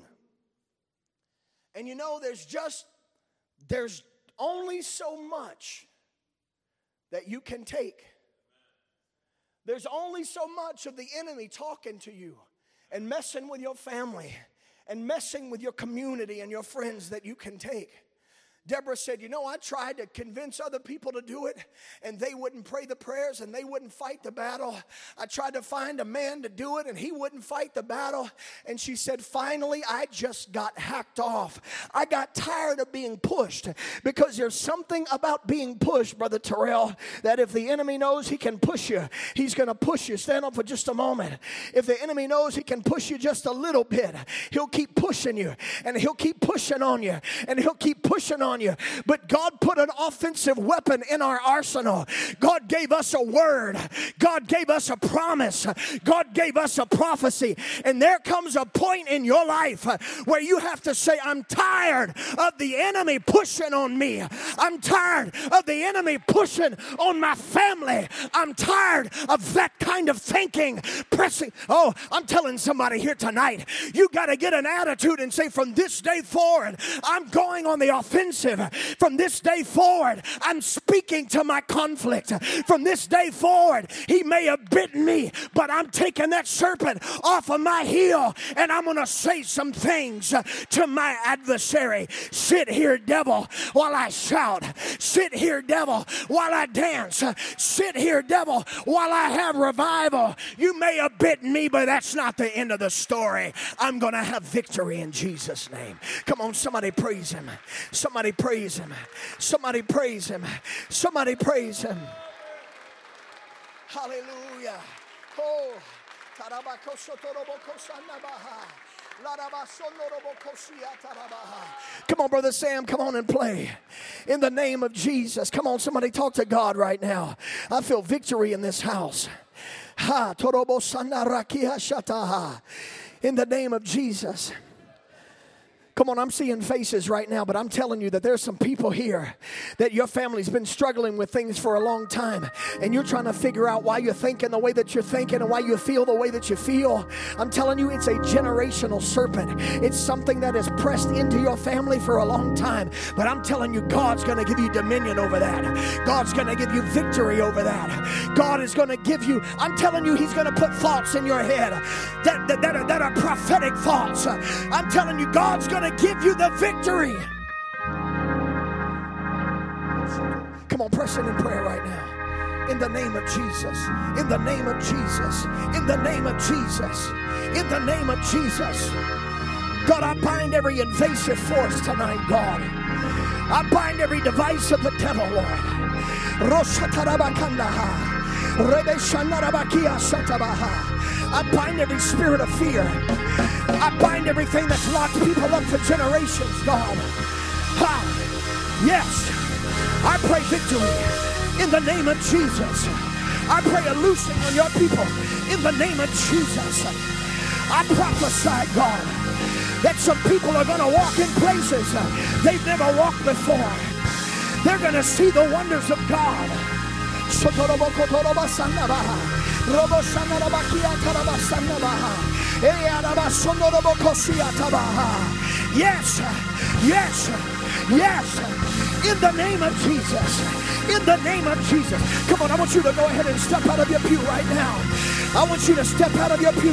And you know, there's just, there's only so much that you can take. There's only so much of the enemy talking to you and messing with your family and messing with your community and your friends that you can take. Deborah said, you know, I tried to convince other people to do it, and they wouldn't pray the prayers, and they wouldn't fight the battle. I tried to find a man to do it, and he wouldn't fight the battle. And she said, finally, I just got hacked off. I got tired of being pushed, because there's something about being pushed, Brother Terrell, that if the enemy knows he can push you, he's going to push you. Stand up for just a moment. If the enemy knows he can push you just a little bit, he'll keep pushing you, and he'll keep pushing on you, and he'll keep pushing on you. But God put an offensive weapon in our arsenal. God gave us a word. God gave us a promise. God gave us a prophecy. And there comes a point in your life where you have to say, I'm tired of the enemy pushing on me. I'm tired of the enemy pushing on my family. I'm tired of that kind of thinking pressing. Oh, I'm telling somebody here tonight, you got to get an attitude and say, from this day forward, I'm going on the offensive. From this day forward, I'm speaking to my conflict. From this day forward, he may have bitten me, but I'm taking that serpent off of my heel, and I'm going to say some things to my adversary. Sit here, devil, while I shout. Sit here, devil, while I dance. Sit here, devil, while I have revival. You may have bitten me, but that's not the end of the story. I'm going to have victory in Jesus' name. Come on, somebody praise him. Somebody praise him. Somebody praise him. Somebody praise him. Hallelujah. Oh. Come on, Brother Sam, come on and play. In the name of Jesus. Come on, somebody talk to God right now. I feel victory in this house. Ha, in the name of Jesus. Come on, I'm seeing faces right now, but I'm telling you that there's some people here that your family's been struggling with things for a long time, and you're trying to figure out why you're thinking the way that you're thinking and why you feel the way that you feel. I'm telling you, it's a generational serpent. It's something that has pressed into your family for a long time, but I'm telling you, God's going to give you dominion over that. God's going to give you victory over that. God is going to give you, I'm telling you, He's going to put thoughts in your head that, that, that, are, that are prophetic thoughts. I'm telling you, God's going to give you the victory. Come on, press in in prayer right now. In the name of Jesus. In the name of Jesus. In the name of Jesus. In the name of Jesus. God, I bind every invasive force tonight, God. I bind every device of the devil, Lord. I bind every spirit of fear. I bind everything that's locked people up for generations, God. Ha. Yes. I pray victory in the name of Jesus. I pray a loosing on your people in the name of Jesus. I prophesy, God, that some people are going to walk in places they've never walked before. They're going to see the wonders of God. Yes, yes, yes, in the name of Jesus, in the name of Jesus. Come on, I want you to go ahead and step out of your pew right now. I want you to step out of your pew.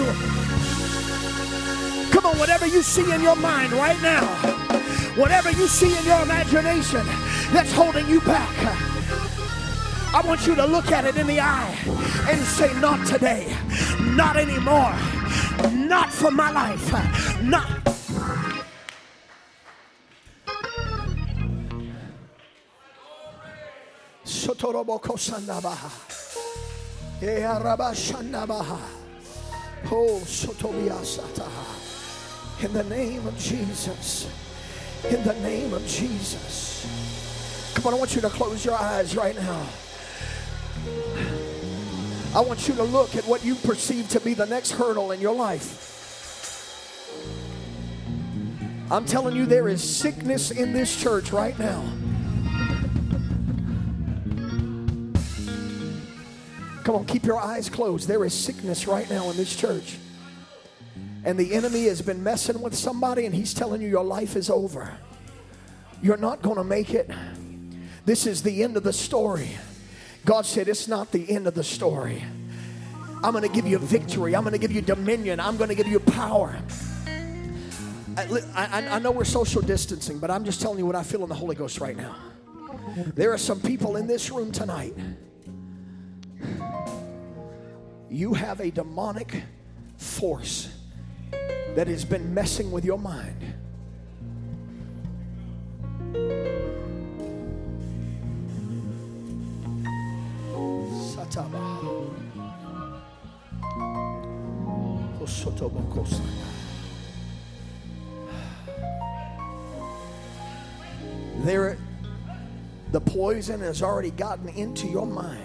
Come on, whatever you see in your mind right now, whatever you see in your imagination that's holding you back, I want you to look at it in the eye and say, not today, not anymore, not for my life, not. In the name of Jesus, in the name of Jesus. Come on, I want you to close your eyes right now. I want you to look at what you perceive to be the next hurdle in your life. I'm telling you, there is sickness in this church right now. Come on, keep your eyes closed. There is sickness right now in this church. And the enemy has been messing with somebody, and he's telling you your life is over. You're not going to make it. This is the end of the story. God said, it's not the end of the story. I'm going to give you victory. I'm going to give you dominion. I'm going to give you power. I, I, I know we're social distancing, but I'm just telling you what I feel in the Holy Ghost right now. There are some people in this room tonight. You have a demonic force that has been messing with your mind. There, the poison has already gotten into your mind.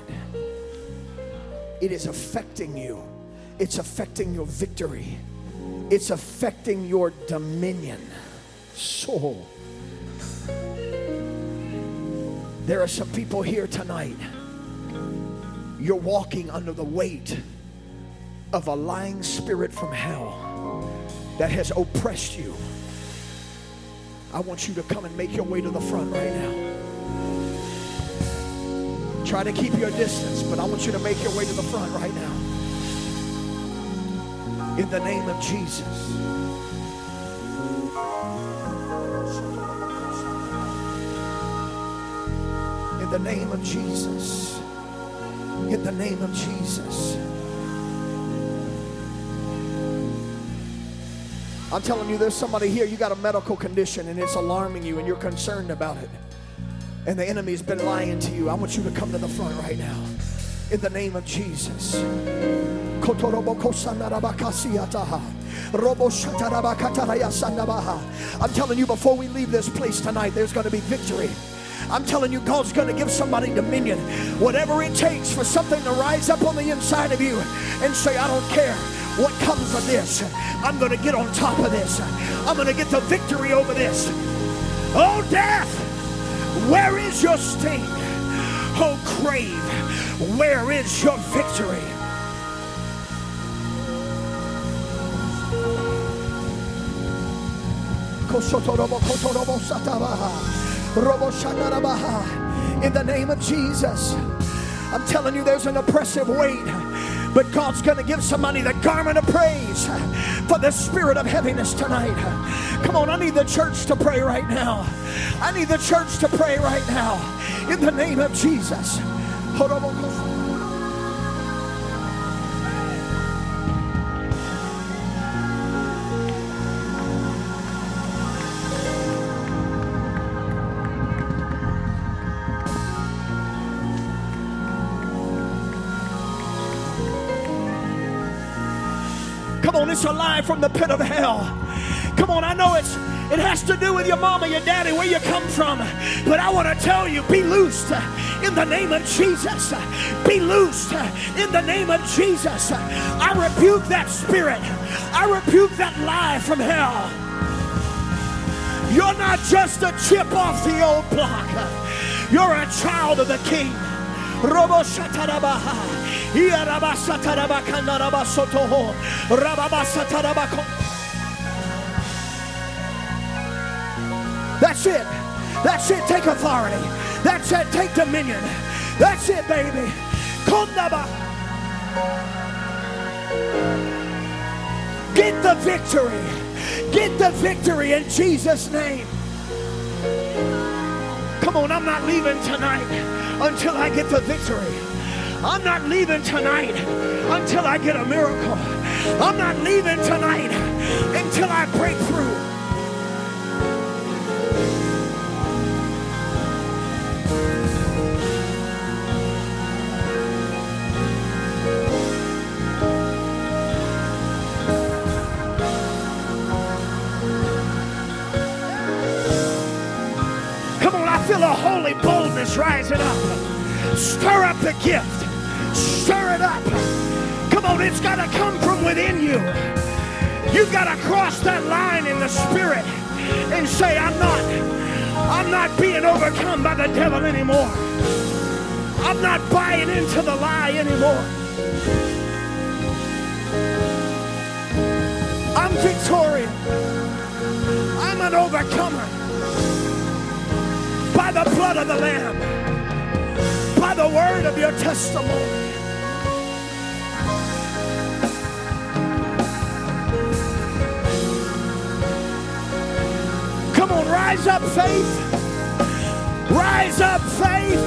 It is affecting you. It's affecting your victory. It's affecting your dominion. So, there are some people here tonight. You're walking under the weight of a lying spirit from hell that has oppressed you. I want you to come and make your way to the front right now. Try to keep your distance, but I want you to make your way to the front right now. In the name of Jesus. In the name of Jesus. In the name of Jesus. I'm telling you, there's somebody here, you got a medical condition and it's alarming you and you're concerned about it. And the enemy's been lying to you. I want you to come to the front right now. In the name of Jesus. I'm telling you, before we leave this place tonight, there's going to be victory. I'm telling you, God's going to give somebody dominion. Whatever it takes for something to rise up on the inside of you and say, I don't care what comes of this, I'm going to get on top of this. I'm going to get the victory over this. Oh, death, where is your sting? Oh, grave, where is your victory? In the name of Jesus, I'm telling you, there's an oppressive weight, but God's going to give somebody the garment of praise for the spirit of heaviness tonight. Come on, I need the church to pray right now. I need the church to pray right now. In the name of Jesus. Come on, it's a lie from the pit of hell. Come on, I know it's it has to do with your mama, your daddy, where you come from. But I want to tell you, be loosed in the name of Jesus. Be loosed in the name of Jesus. I rebuke that spirit. I rebuke that lie from hell. You're not just a chip off the old block. You're a child of the King. Robo Shatarabaha. That's it. That's it. Take authority. That's it. Take dominion. That's it, baby. Get the victory. Get the victory in Jesus' name. Come on, I'm not leaving tonight until I get the victory. I'm not leaving tonight until I get a miracle. I'm not leaving tonight until I break through. Come on, I feel a holy boldness rising up. Stir up the gift. Stir it up. Come on, it's got to come from within you. You've got to cross that line in the spirit and say, I'm not, I'm not being overcome by the devil anymore. I'm not buying into the lie anymore. I'm victorious. I'm an overcomer by the blood of the Lamb, by the word of your testimony. Come on, rise up, faith. Rise up, faith.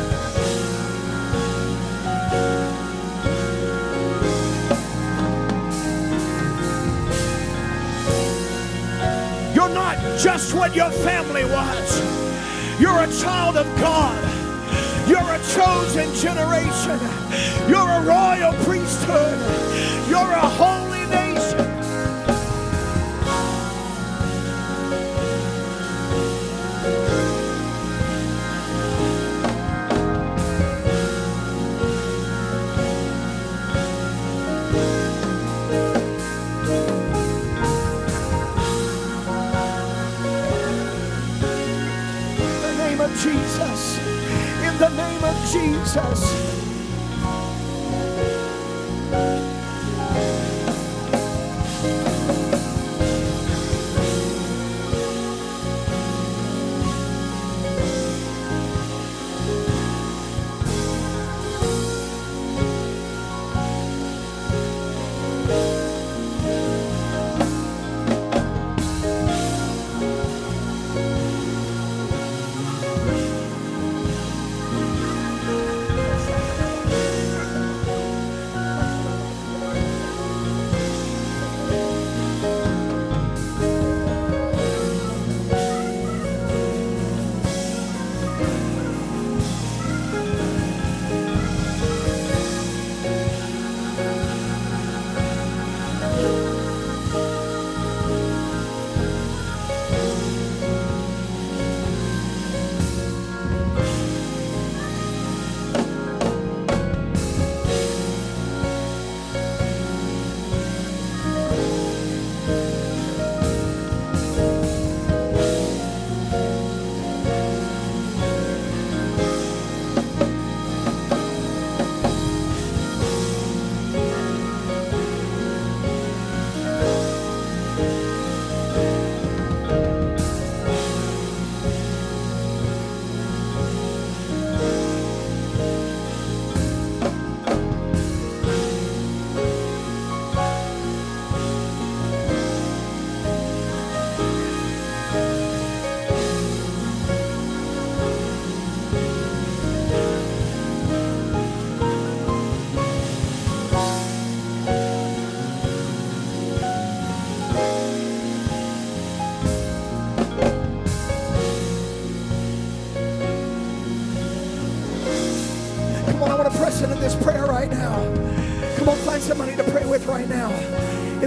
You're not just what your family was. You're a child of God. You're a chosen generation. You're a royal priesthood. You're a holy nation. Jesus, in the name of Jesus.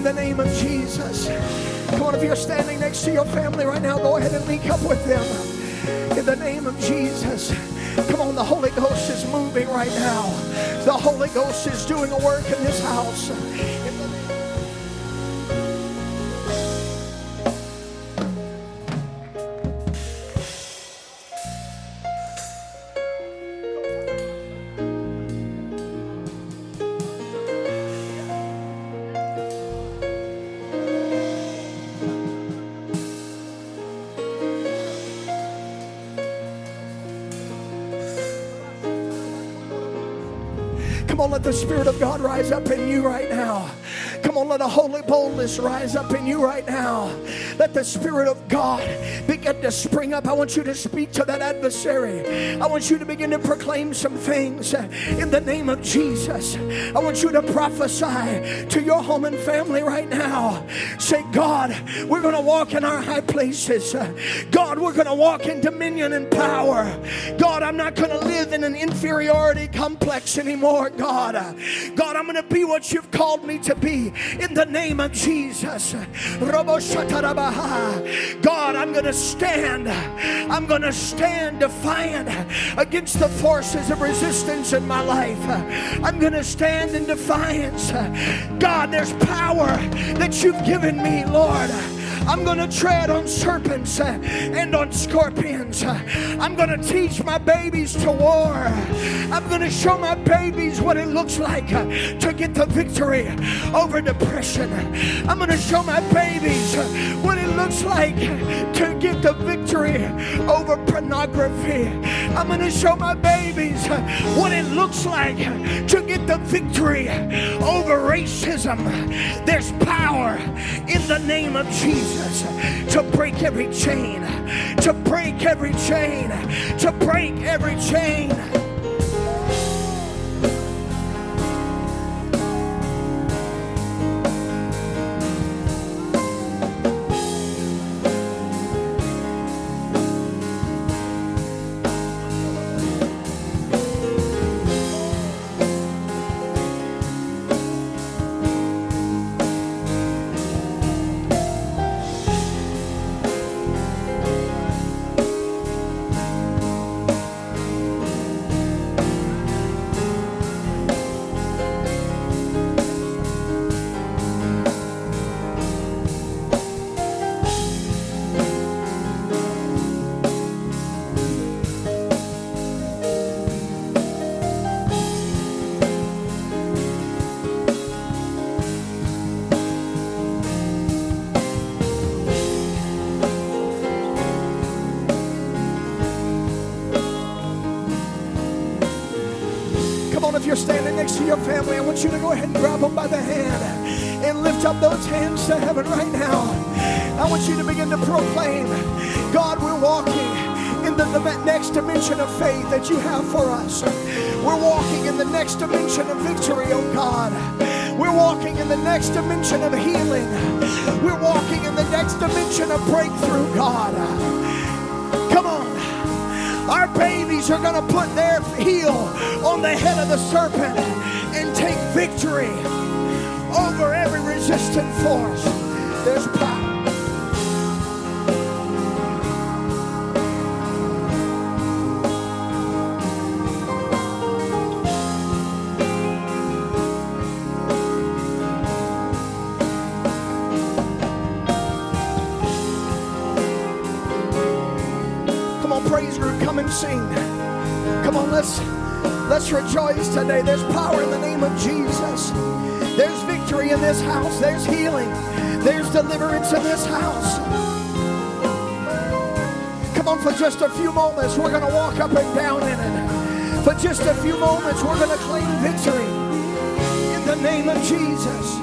the name of Jesus. Come on, if you're standing next to your family right now, go ahead and link up with them. In the name of Jesus. Come on, the Holy Ghost is moving right now. The Holy Ghost is doing a work in this house. In the name Come on, let the Spirit of God rise up in you right now. Come on, let a holy boldness rise up in you right now. Let the Spirit of God begin to spring up. I want you to speak to that adversary. I want you to begin to proclaim some things in the name of Jesus. I want you to prophesy to your home and family right now. Say, God, we're going to walk in our high places. God, we're going to walk in dominion and power. God, I'm not going to live in an inferiority complex anymore, God. God, I'm going to be what you've called me to be in the name of Jesus. God, I'm going to stand. I'm going to stand defiant against the forces of resistance in my life. I'm going to stand in defiance. God, there's power that you've given me, Lord. I'm going to tread on serpents and on scorpions. I'm going to teach my babies to war. I'm going to show my babies what it looks like to get the victory over depression. I'm going to show my babies what it looks like to get the victory over pornography. I'm going to show my babies what it looks like to get the victory over racism. There's power in the name of Jesus to break every chain, to break every chain, to break every chain. If you're standing next to your family, I want you to go ahead and grab them by the hand and lift up those hands to heaven right now. I want you to begin to proclaim, God, we're walking in the next dimension of faith that you have for us. We're walking in the next dimension of victory, oh God. We're walking in the next dimension of healing. We're walking in the next dimension of breakthrough, God. Come on. Our babies are going to put their heel on the head of the serpent and take victory over every resistant force. There's power. Praise group, come and sing. Come on, let's let's rejoice today. There's power in the name of Jesus. There's victory in this house. There's healing. There's deliverance in this house. Come on, for just a few moments, we're going to walk up and down in it. For just a few moments, we're going to claim victory in the name of Jesus.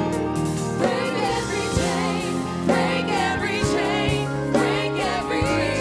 Break every chain, break every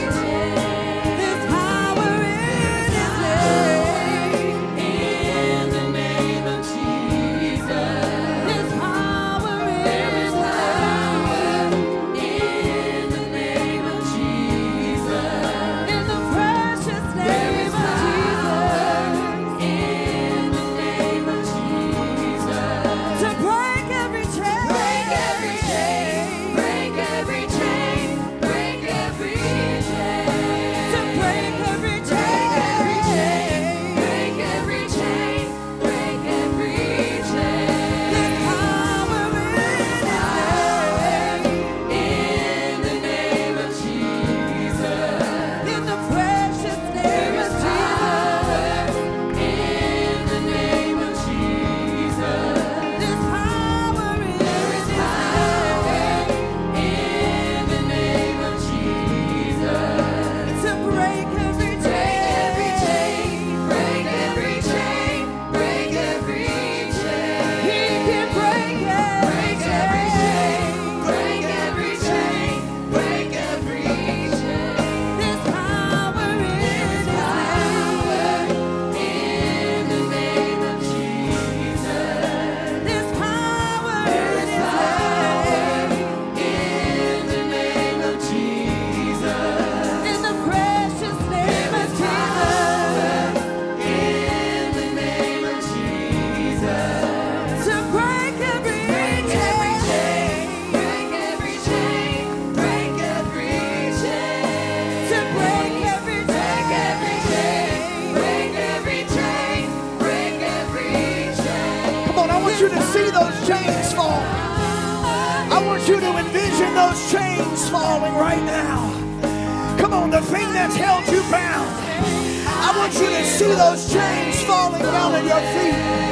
bound, the thing that's held you bound. I want you to see those chains falling down at your feet.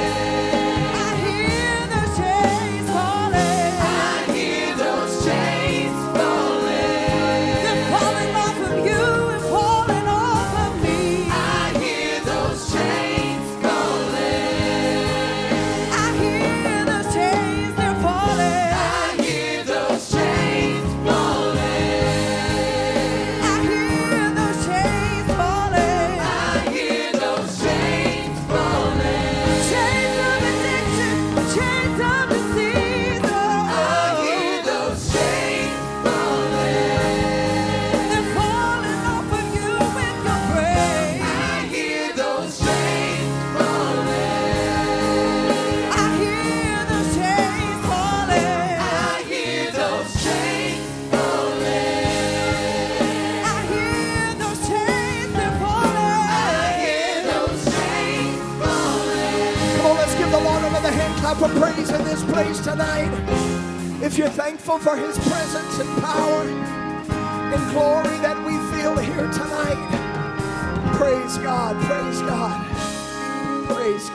For praise in this place tonight. If you're thankful for his presence and power and glory that we feel here tonight, praise God, praise God, praise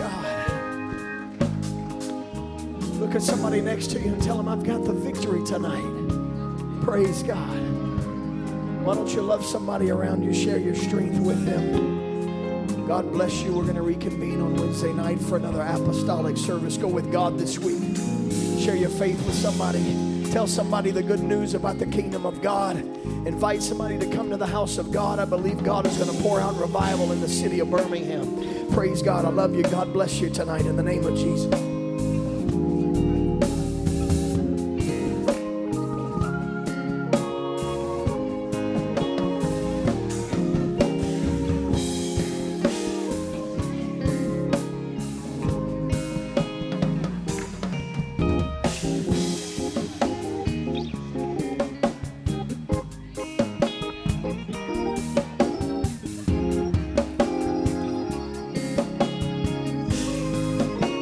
God. Look at somebody next to you and tell them, I've got the victory tonight. Praise God. Why don't you love somebody around you, share your strength with them. God bless you. We're going to reconvene on Wednesday night for another apostolic service. Go with God this week. Share your faith with somebody. Tell somebody the good news about the kingdom of God. Invite somebody to come to the house of God. I believe God is going to pour out revival in the city of Birmingham. Praise God. I love you. God bless you tonight in the name of Jesus.